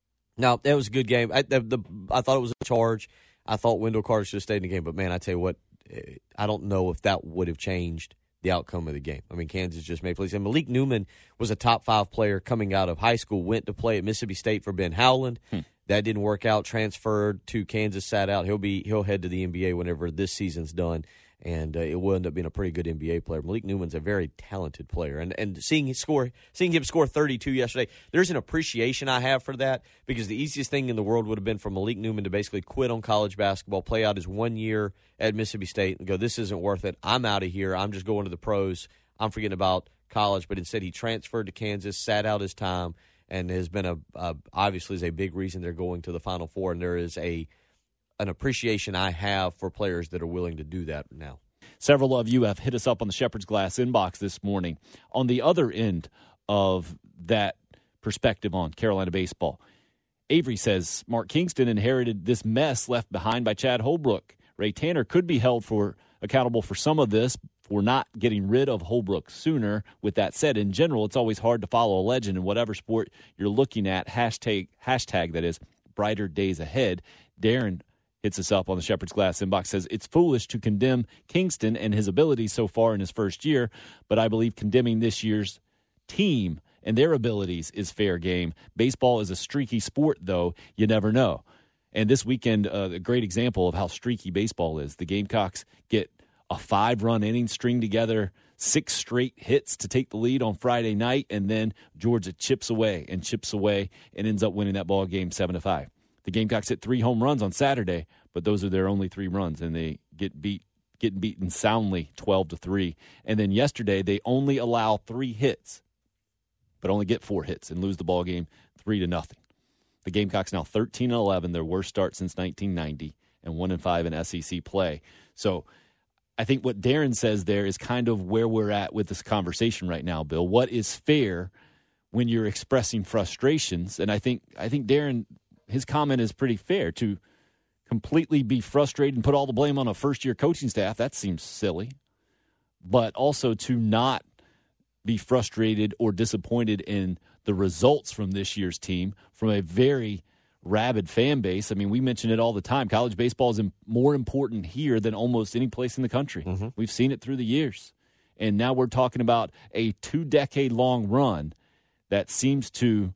no, that was a good game. I, the, the, I thought it was a charge. I thought Wendell Carter should have stayed in the game. But man, I tell you what, I don't know if that would have changed the outcome of the game. I mean, Kansas just made plays. And Malik Newman was a top five player coming out of high school, went to play at Mississippi State for Ben Howland. Hmm. That didn't work out, transferred to Kansas, sat out. He'll be he'll head to the N B A whenever this season's done, and uh, it will end up being a pretty good N B A player. Malik Newman's a very talented player, and and seeing him score, seeing him score thirty-two yesterday, there's an appreciation I have for that, because the easiest thing in the world would have been for Malik Newman to basically quit on college basketball, play out his one year at Mississippi State, and go, this isn't worth it. I'm out of here. I'm just going to the pros. I'm forgetting about college. But instead, he transferred to Kansas, sat out his time, and has been a, a obviously is a big reason they're going to the Final Four. And there is a an appreciation I have for players that are willing to do that now. Several of you have hit us up on the Shepherd's Glass inbox this morning. On the other end of that perspective on Carolina baseball, Avery says Mark Kingston inherited this mess left behind by Chad Holbrook. Ray Tanner could be held for accountable for some of this for not getting rid of Holbrook sooner. With that said, in general, it's always hard to follow a legend in whatever sport you're looking at. Hashtag, hashtag that is, brighter days ahead. Darren hits us up on the Shepherd's Glass inbox, says it's foolish to condemn Kingston and his abilities so far in his first year, but I believe condemning this year's team and their abilities is fair game. Baseball is a streaky sport, though. You never know. And this weekend, uh, a great example of how streaky baseball is. The Gamecocks get a five-run inning, string together six straight hits to take the lead on Friday night, and then Georgia chips away and chips away and ends up winning that ball game seven to five. The Gamecocks hit three home runs on Saturday, but those are their only three runs, and they get beat, getting beaten soundly twelve to three. And then yesterday, they only allow three hits, but only get four hits and lose the ball game three to nothing. The Gamecocks now thirteen and eleven, their worst start since nineteen ninety, and one and five in S E C play. So I think what Darren says there is kind of where we're at with this conversation right now, Bill. What is fair when you're expressing frustrations? And I think I think Darren, his comment is pretty fair. To completely be frustrated and put all the blame on a first-year coaching staff, that seems silly. But also to not be frustrated or disappointed in the results from this year's team from a very rabid fan base. I mean, we mention it all the time. College baseball is more important here than almost any place in the country. Mm-hmm. We've seen it through the years. And now we're talking about a two-decade-long run that seems to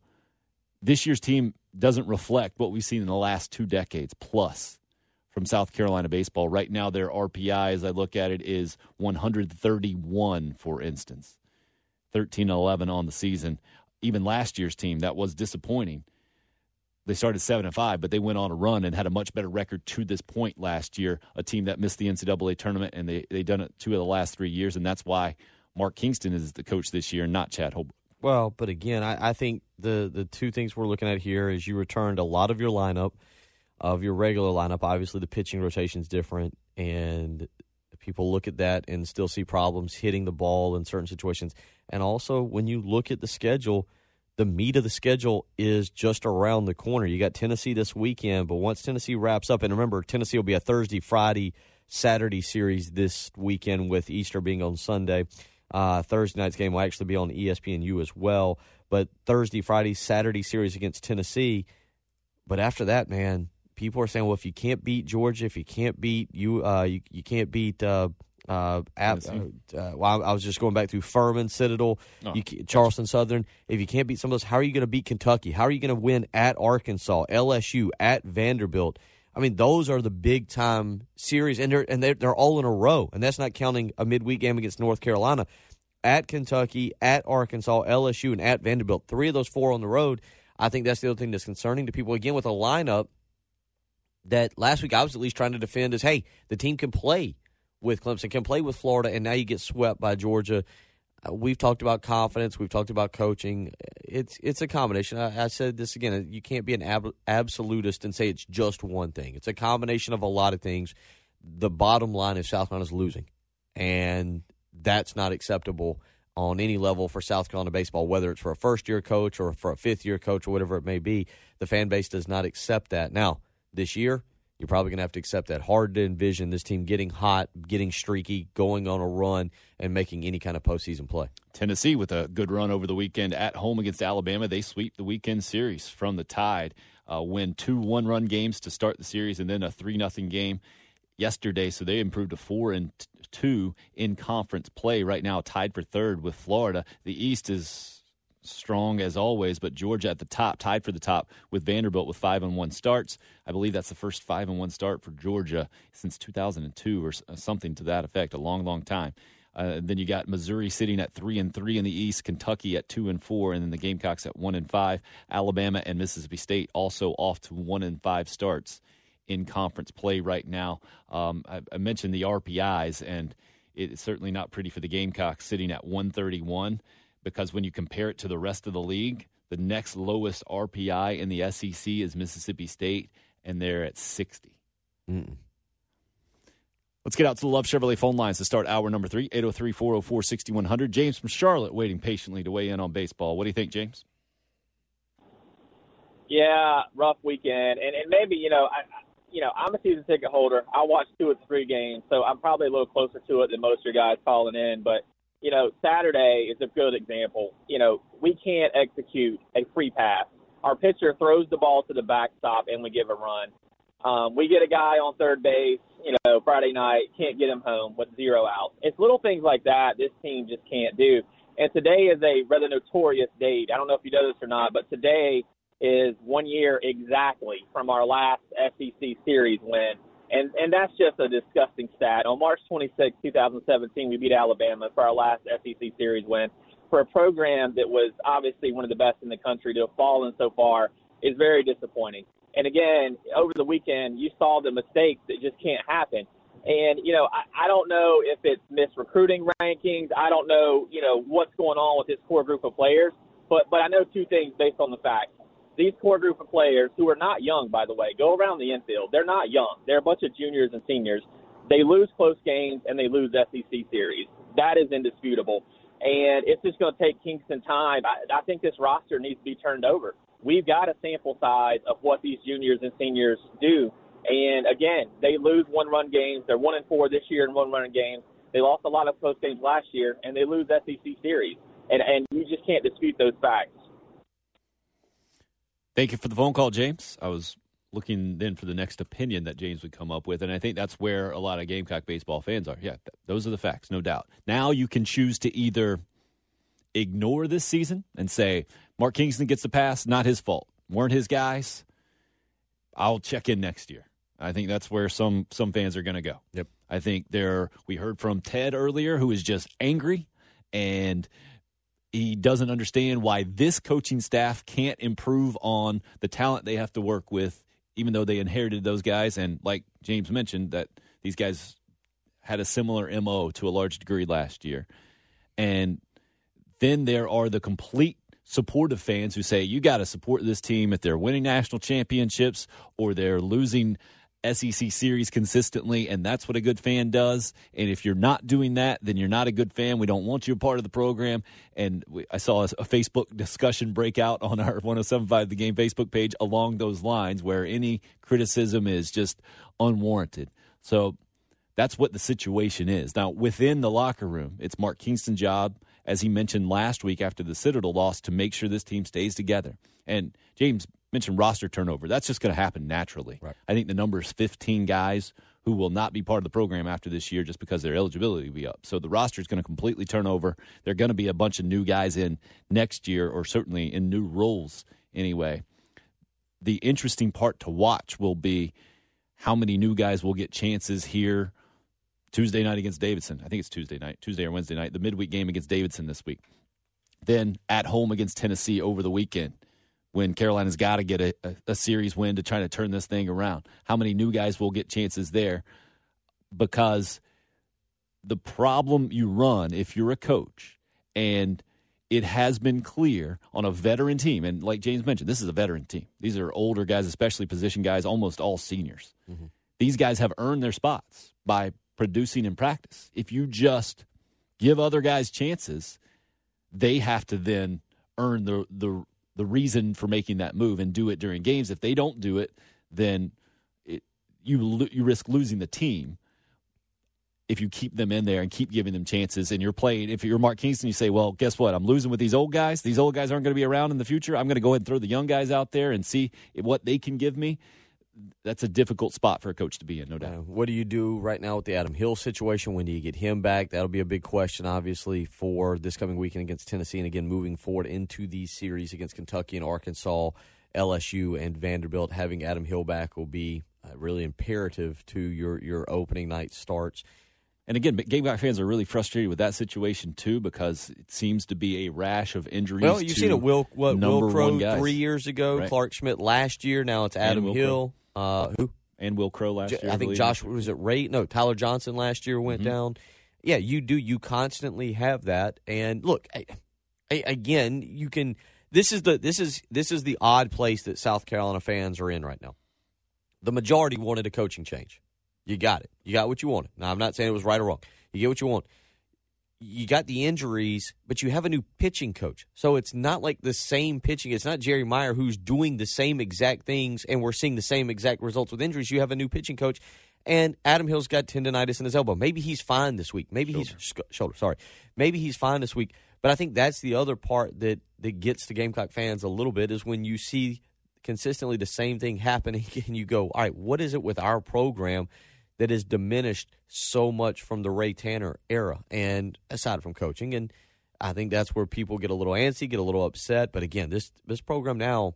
– this year's team doesn't reflect what we've seen in the last two decades plus from South Carolina baseball. Right now, their R P I, as I look at it, is one hundred thirty-one, for instance. thirteen and eleven on the season. Even last year's team, that was disappointing. they started seven and five, but they went on a run and had a much better record to this point last year. A team that missed the N C double A tournament, and they they done it two of the last three years, and that's why Mark Kingston is the coach this year, not Chad Holbrook. Well, but again, I, I think the the two things we're looking at here is you returned a lot of your lineup, of your regular lineup. Obviously, the pitching rotation is different, and people look at that and still see problems hitting the ball in certain situations. And also, when you look at the schedule, the meat of the schedule is just around the corner. You got Tennessee this weekend, but once Tennessee wraps up, and remember, Tennessee will be a Thursday, Friday, Saturday series this weekend with Easter being on Sunday. Uh, Thursday night's game will actually be on E S P N U as well. But Thursday, Friday, Saturday series against Tennessee. But after that, man, people are saying, well, if you can't beat Georgia, if you can't beat you, uh, you, you can't beat uh, uh, Ab, uh, uh, well, I was just going back through Furman, Citadel, oh, you, Charleston Southern. If you can't beat some of those, how are you going to beat Kentucky? How are you going to win at Arkansas, L S U, at Vanderbilt? I mean, those are the big-time series, and they're, and they're, they're all in a row, and that's not counting a midweek game against North Carolina. At Kentucky, at Arkansas, L S U, and at Vanderbilt, three of those four on the road. I think that's the other thing that's concerning to people. Again, with a lineup that last week I was at least trying to defend is, hey, the team can play with Clemson, can play with Florida, and now you get swept by Georgia. Uh, we've talked about confidence. We've talked about coaching. It's it's a combination. I, I said this again. You can't be an ab- absolutist and say it's just one thing. It's a combination of a lot of things. The bottom line is South Carolina's losing, and that's not acceptable on any level for South Carolina baseball, whether it's for a first-year coach or for a fifth-year coach or whatever it may be. The fan base does not accept that. Now, this year, you're probably going to have to accept that. Hard to envision this team getting hot, getting streaky, going on a run, and making any kind of postseason play. Tennessee with a good run over the weekend at home against Alabama. They sweep the weekend series from the Tide, uh, win two one-run games to start the series, and then a three nothing game yesterday. So they improved to four and two in conference play. Right now, tied for third with Florida. The East is strong as always, but Georgia at the top, tied for the top with Vanderbilt with five and one starts. I believe that's the first five and one start for Georgia since two thousand two or something to that effect. A long, long time. Uh, then you got Missouri sitting at three and three in the East, Kentucky at two and four, and then the Gamecocks at one and five. Alabama and Mississippi State also off to one and five starts in conference play right now. Um, I, I mentioned the R P Is, and it's certainly not pretty for the Gamecocks sitting at one thirty-one. Because when you compare it to the rest of the league, the next lowest R P I in the S E C is Mississippi State, and they're at sixty. Mm. Let's get out to the Love Chevrolet phone lines to start hour number three, eight oh three, four oh four, six one zero zero. James from Charlotte waiting patiently to weigh in on baseball. What do you think, James? Yeah, rough weekend. And, and maybe, you know, I, you know, I'm a season ticket holder. I watched two of the three games, so I'm probably a little closer to it than most of your guys calling in, but you know, Saturday is a good example. You know, we can't execute a free pass. Our pitcher throws the ball to the backstop, and we give a run. Um, we get a guy on third base, you know, Friday night, can't get him home with zero outs. It's little things like that this team just can't do. And today is a rather notorious date. I don't know if you know this or not, but today is one year exactly from our last S E C series win. And and that's just a disgusting stat. On March twenty-sixth, twenty seventeen, we beat Alabama for our last S E C series win. For a program that was obviously one of the best in the country to have fallen so far is very disappointing. And again, over the weekend, you saw the mistakes that just can't happen. And, you know, I, I don't know if it's missed recruiting rankings. I don't know, you know, what's going on with this core group of players. But, but I know two things based on the facts. These core group of players, who are not young, by the way, go around the infield. They're not young. They're a bunch of juniors and seniors. They lose close games, and they lose S E C series. That is indisputable. And it's just going to take Kingston time. I, I think this roster needs to be turned over. We've got a sample size of what these juniors and seniors do. And, again, they lose one-run games. They're one and four this year in one-run games. They lost a lot of close games last year, and they lose S E C series. And, and you just can't dispute those facts. Thank you for the phone call, James. I was looking then for the next opinion that James would come up with, and I think that's where a lot of Gamecock baseball fans are. Yeah, th- those are the facts, no doubt. Now you can choose to either ignore this season and say, Mark Kingston gets the pass, not his fault. Weren't his guys. I'll check in next year. I think that's where some some fans are going to go. Yep. I think there. We heard from Ted earlier, who is just angry and He doesn't understand why this coaching staff can't improve on the talent they have to work with, even though they inherited those guys. And like James mentioned, that these guys had a similar M O to a large degree last year. And then there are the complete supportive fans who say, you got to support this team if they're winning national championships or they're losing S E C series consistently, and that's what a good fan does. And if you're not doing that, then you're not a good fan. We don't want you a part of the program. And we, I saw a, a Facebook discussion break out on our one oh seven point five The Game Facebook page along those lines, where any criticism is just unwarranted. So that's what the situation is. Now, within the locker room, it's Mark Kingston's job, as he mentioned last week after the Citadel loss, to make sure this team stays together. And James mentioned roster turnover. That's just going to happen naturally. Right. I think the number is fifteen guys who will not be part of the program after this year just because their eligibility will be up. So the roster is going to completely turn over. There are going to be a bunch of new guys in next year, or certainly in new roles anyway. The interesting part to watch will be how many new guys will get chances here Tuesday night against Davidson. I think it's Tuesday night, Tuesday or Wednesday night, the midweek game against Davidson this week. Then at home against Tennessee over the weekend, when Carolina's got to get a, a, a series win to try to turn this thing around. How many new guys will get chances there? Because the problem you run if you're a coach, and it has been clear on a veteran team, and like James mentioned, this is a veteran team. These are older guys, especially position guys, almost all seniors. Mm-hmm. These guys have earned their spots by producing in practice. If you just give other guys chances, they have to then earn the the the reason for making that move and do it during games. If they don't do it, then it, you you risk losing the team if you keep them in there and keep giving them chances. And you're playing, if you're Mark Kingston, you say, well, guess what? I'm losing with these old guys. These old guys aren't going to be around in the future. I'm going to go ahead and throw the young guys out there and see what they can give me. That's a difficult spot for a coach to be in, no doubt. Uh, what do you do right now with the Adam Hill situation? When do you get him back? That'll be a big question, obviously, for this coming weekend against Tennessee, and again, moving forward into these series against Kentucky and Arkansas, L S U, and Vanderbilt. Having Adam Hill back will be uh, really imperative to your, your opening night starts. And again, Gamecock fans are really frustrated with that situation, too, because it seems to be a rash of injuries. Well, you've to seen it, Will, what, Will Crow three years ago, right. Clark Schmidt last year, now it's Adam Hill. Uh, who? And Will Crow last J- year. I, I think Josh, was it Ray? No, Tyler Johnson last year went mm-hmm. down. Yeah, you do. You constantly have that. And look, I, I, again, you can. This is the this is this is the odd place that South Carolina fans are in right now. The majority wanted a coaching change. You got it. You got what you wanted. Now, I'm not saying it was right or wrong. You get what you want. You got the injuries, but you have a new pitching coach. So it's not like the same pitching. It's not Jerry Meyer who's doing the same exact things, and we're seeing the same exact results with injuries. You have a new pitching coach, and Adam Hill's got tendonitis in his elbow. Maybe he's fine this week. Maybe shoulder. he's shoulder. Sorry, maybe he's fine this week. But I think that's the other part that that gets the Gamecock fans a little bit is when you see consistently the same thing happening, and you go, all right, what is it with our program that has diminished so much from the Ray Tanner era, and aside from coaching? And I think that's where people get a little antsy, get a little upset. But again, this this program now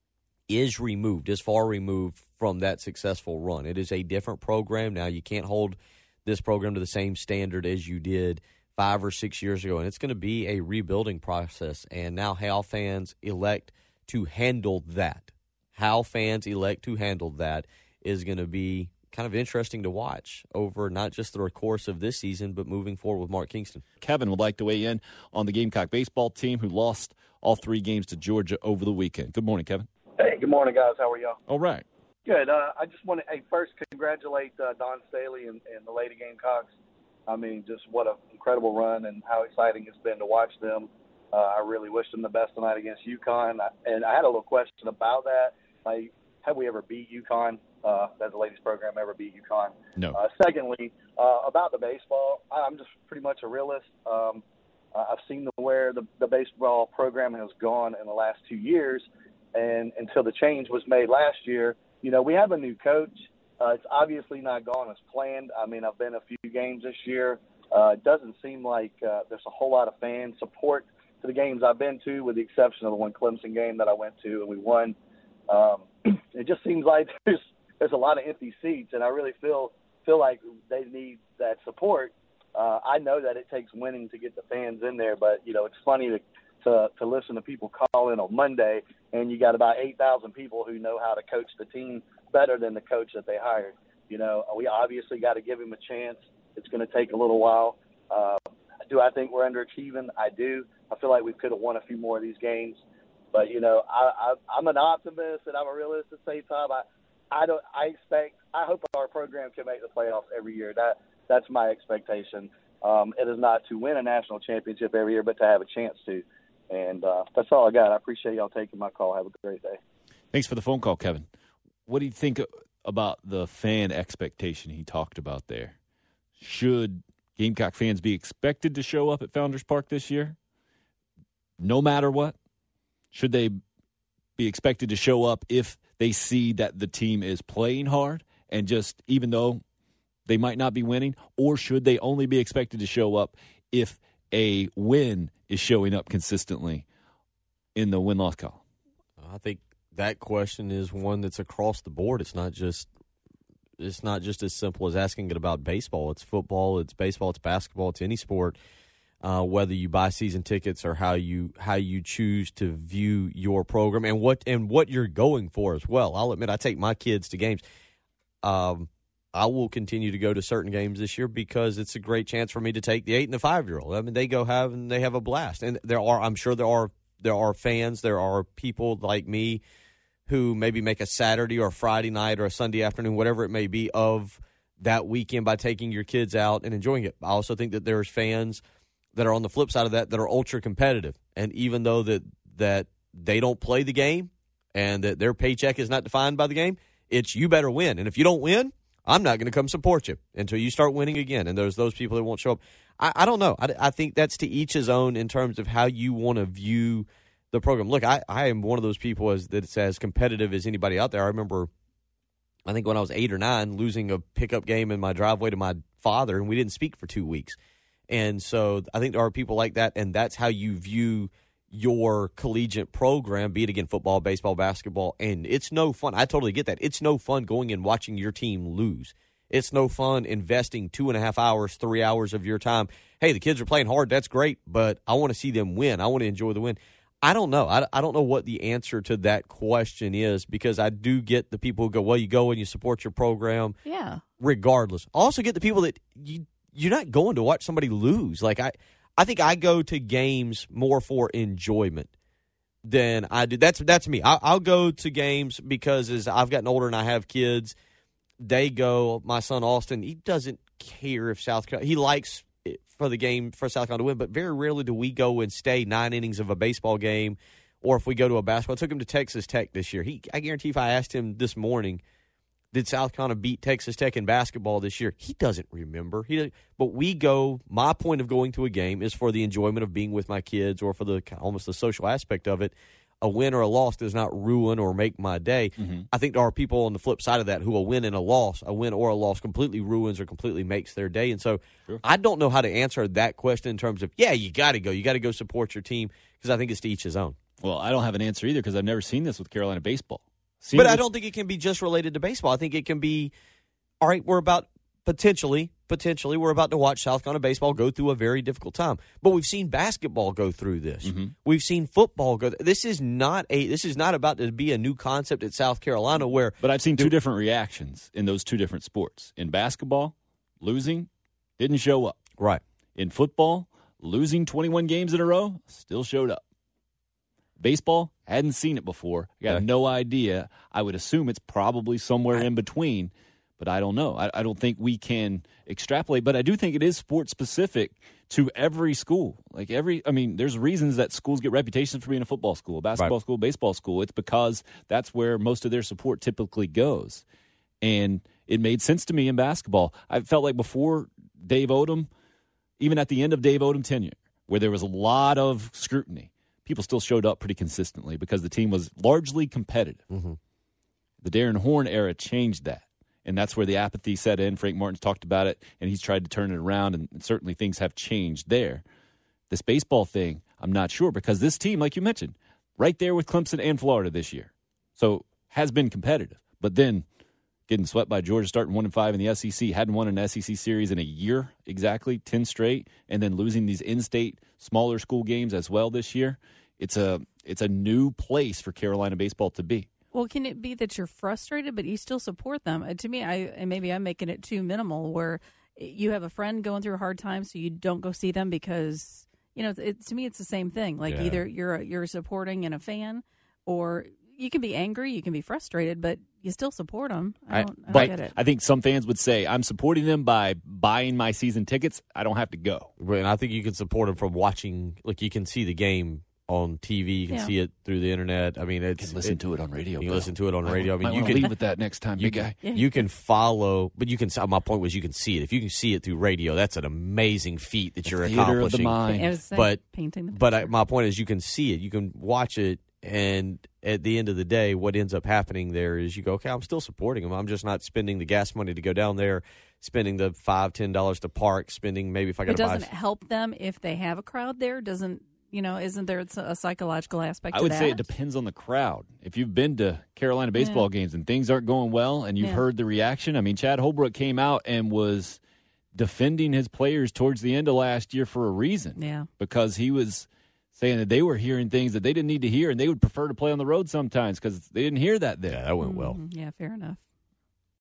is removed, is far removed from that successful run. It is a different program now. You can't hold this program to the same standard as you did five or six years ago, and it's going to be a rebuilding process. And now how fans elect to handle that, how fans elect to handle that is going to be kind of interesting to watch over not just the course of this season, but moving forward with Mark Kingston. Kevin would like to weigh in on the Gamecock baseball team who lost all three games to Georgia over the weekend. Good morning, Kevin. Hey, good morning, guys. How are y'all? All right. Good. Uh, I just want to hey, first congratulate uh, Don Staley and, and the Lady Gamecocks. I mean, just what an incredible run and how exciting it's been to watch them. Uh, I really wish them the best tonight against UConn. And I had a little question about that. Like, have we ever beat UConn? Uh, has the ladies program ever beat UConn? No. Uh, secondly, uh, about the baseball, I'm just pretty much a realist. Um, I've seen the, where the, the baseball program has gone in the last two years, and until the change was made last year, you know, we have a new coach. Uh, it's obviously not gone as planned. I mean, I've been a few games this year. Uh, it doesn't seem like uh, there's a whole lot of fan support to the games I've been to, with the exception of the one Clemson game that I went to and we won. Um, it just seems like there's there's a lot of empty seats, and I really feel feel like they need that support. uh, I know that it takes winning to get the fans in there, but, you know, it's funny to, to, to listen to people call in on Monday, and you got about eight thousand people who know how to coach the team better than the coach that they hired. You know, we obviously got to give him a chance. It's going to take a little while. Uh, do I think we're underachieving? I do. I feel like we could have won a few more of these games. But, you know, I, I, I'm an optimist and I'm a realist at the same time. I, I don't. I expect. I hope our program can make the playoffs every year. That that's my expectation. Um, it is not to win a national championship every year, but to have a chance to. And uh, that's all I got. I appreciate y'all taking my call. Have a great day. Thanks for the phone call, Kevin. What do you think about the fan expectation he talked about there? Should Gamecock fans be expected to show up at Founders Park this year, no matter what? Should they be expected to show up if they see that the team is playing hard and just even though they might not be winning? Or should they only be expected to show up if a win is showing up consistently in the win-loss column? I think that question is one that's across the board. It's not just it's not just as simple as asking it about baseball. It's football, it's baseball, it's basketball, it's any sport. Uh, whether you buy season tickets or how you how you choose to view your program and what and what you're going for as well. I'll admit I take my kids to games. Um, I will continue to go to certain games this year because it's a great chance for me to take the eight and the five year old. I mean, they go have and they have a blast. And there are, I'm sure there are there are fans, there are people like me who maybe make a Saturday or a Friday night or a Sunday afternoon, whatever it may be, of that weekend by taking your kids out and enjoying it. I also think that there's fans that are on the flip side of that that are ultra competitive, and even though that that they don't play the game and that their paycheck is not defined by the game, it's you better win. And if you don't win, I'm not going to come support you until you start winning again. And there's those people that won't show up. I, I don't know. I, I think that's to each his own in terms of how you want to view the program. Look, I, I am one of those people as, that's as competitive as anybody out there. I remember, I think when I was eight or nine, losing a pickup game in my driveway to my father, and we didn't speak for two weeks. And so I think there are people like that, and that's how you view your collegiate program, be it, again, football, baseball, basketball. And it's no fun. I totally get that. It's no fun going and watching your team lose. It's no fun investing two and a half hours, three hours of your time. Hey, the kids are playing hard. That's great, but I want to see them win. I want to enjoy the win. I don't know. I, I don't know what the answer to that question is, because I do get the people who go, well, you go and you support your program. Yeah. Regardless. I also get the people that you, you're not going to watch somebody lose. Like, I, I think I go to games more for enjoyment than I do. That's that's me. I, I'll go to games because as I've gotten older and I have kids, they go, my son Austin, he doesn't care if South Carolina, he likes it for the game for South Carolina to win, but very rarely do we go and stay nine innings of a baseball game, or if we go to a basketball. I took him to Texas Tech this year. He, I guarantee if I asked him this morning, did South Carolina beat Texas Tech in basketball this year? He doesn't remember. He, but we go, my point of going to a game is for the enjoyment of being with my kids, or for the almost the social aspect of it. A win or a loss does not ruin or make my day. Mm-hmm. I think there are people on the flip side of that who a win and a loss, a win or a loss completely ruins or completely makes their day. And so sure. I don't know how to answer that question in terms of, yeah, you got to go. You got to go support your team, because I think it's to each his own. Well, I don't have an answer either, because I've never seen this with Carolina baseball. Seen but with- I don't think it can be just related to baseball. I think it can be, all right, we're about potentially, potentially, we're about to watch South Carolina baseball go through a very difficult time. But we've seen basketball go through this. Mm-hmm. We've seen football go. Th- this is not a. This is not about to be a new concept at South Carolina where. But I've seen two different reactions in those two different sports. In basketball, losing, didn't show up. Right. In football, losing twenty-one games in a row, still showed up. Baseball, hadn't seen it before. I got okay. no idea. I would assume it's probably somewhere in between, but I don't know. I, I don't think we can extrapolate, but I do think it is sport-specific to every school. Like every, I mean, there's reasons that schools get reputations for being a football school, a basketball right. school, baseball school. It's because that's where most of their support typically goes. And it made sense to me in basketball. I felt like before Dave Odom, even at the end of Dave Odom tenure, where there was a lot of scrutiny, people still showed up pretty consistently because the team was largely competitive. Mm-hmm. The Darren Horn era changed that, and that's where the apathy set in. Frank Martin's talked about it, and he's tried to turn it around, and certainly things have changed there. This baseball thing, I'm not sure, because this team, like you mentioned, right there with Clemson and Florida this year, so has been competitive. But then getting swept by Georgia, starting one and five in the S E C, hadn't won an S E C series in a year exactly, ten straight, and then losing these in-state smaller school games as well this year. It's a it's a new place for Carolina baseball to be. Well, can it be that you're frustrated, but you still support them? Uh, to me, I and maybe I'm making it too minimal, where you have a friend going through a hard time, so you don't go see them because, you know, it, to me it's the same thing. Like, yeah. either you're a, you're supporting and a fan, or you can be angry, you can be frustrated, but you still support them. I don't, I, I don't get it. I think some fans would say, I'm supporting them by buying my season tickets. I don't have to go. And I think you can support them from watching. Like, you can see the game on T V, you can yeah. see it through the internet. I mean, it's, you can listen it, to it on radio. You can listen to it on radio. I mean, you can leave with that next time, you big can, guy. Yeah. You can follow, but you can. My point was, you can see it. If you can see it through radio, that's an amazing feat that the you're theater accomplishing. Of the mind. It was like but painting the but I, my point is, you can see it. You can watch it, and at the end of the day, what ends up happening there is you go, okay, I'm still supporting them. I'm just not spending the gas money to go down there, spending the five, ten dollars to park, spending maybe if I got to buy. It doesn't help them if they have a crowd there. Doesn't. You know, isn't there a psychological aspect to that? I would say it depends on the crowd. If you've been to Carolina baseball yeah. games and things aren't going well and you've yeah. heard the reaction, I mean, Chad Holbrook came out and was defending his players towards the end of last year for a reason. Yeah. Because he was saying that they were hearing things that they didn't need to hear and they would prefer to play on the road sometimes because they didn't hear that there. Yeah, that went well. Mm-hmm. Yeah, fair enough.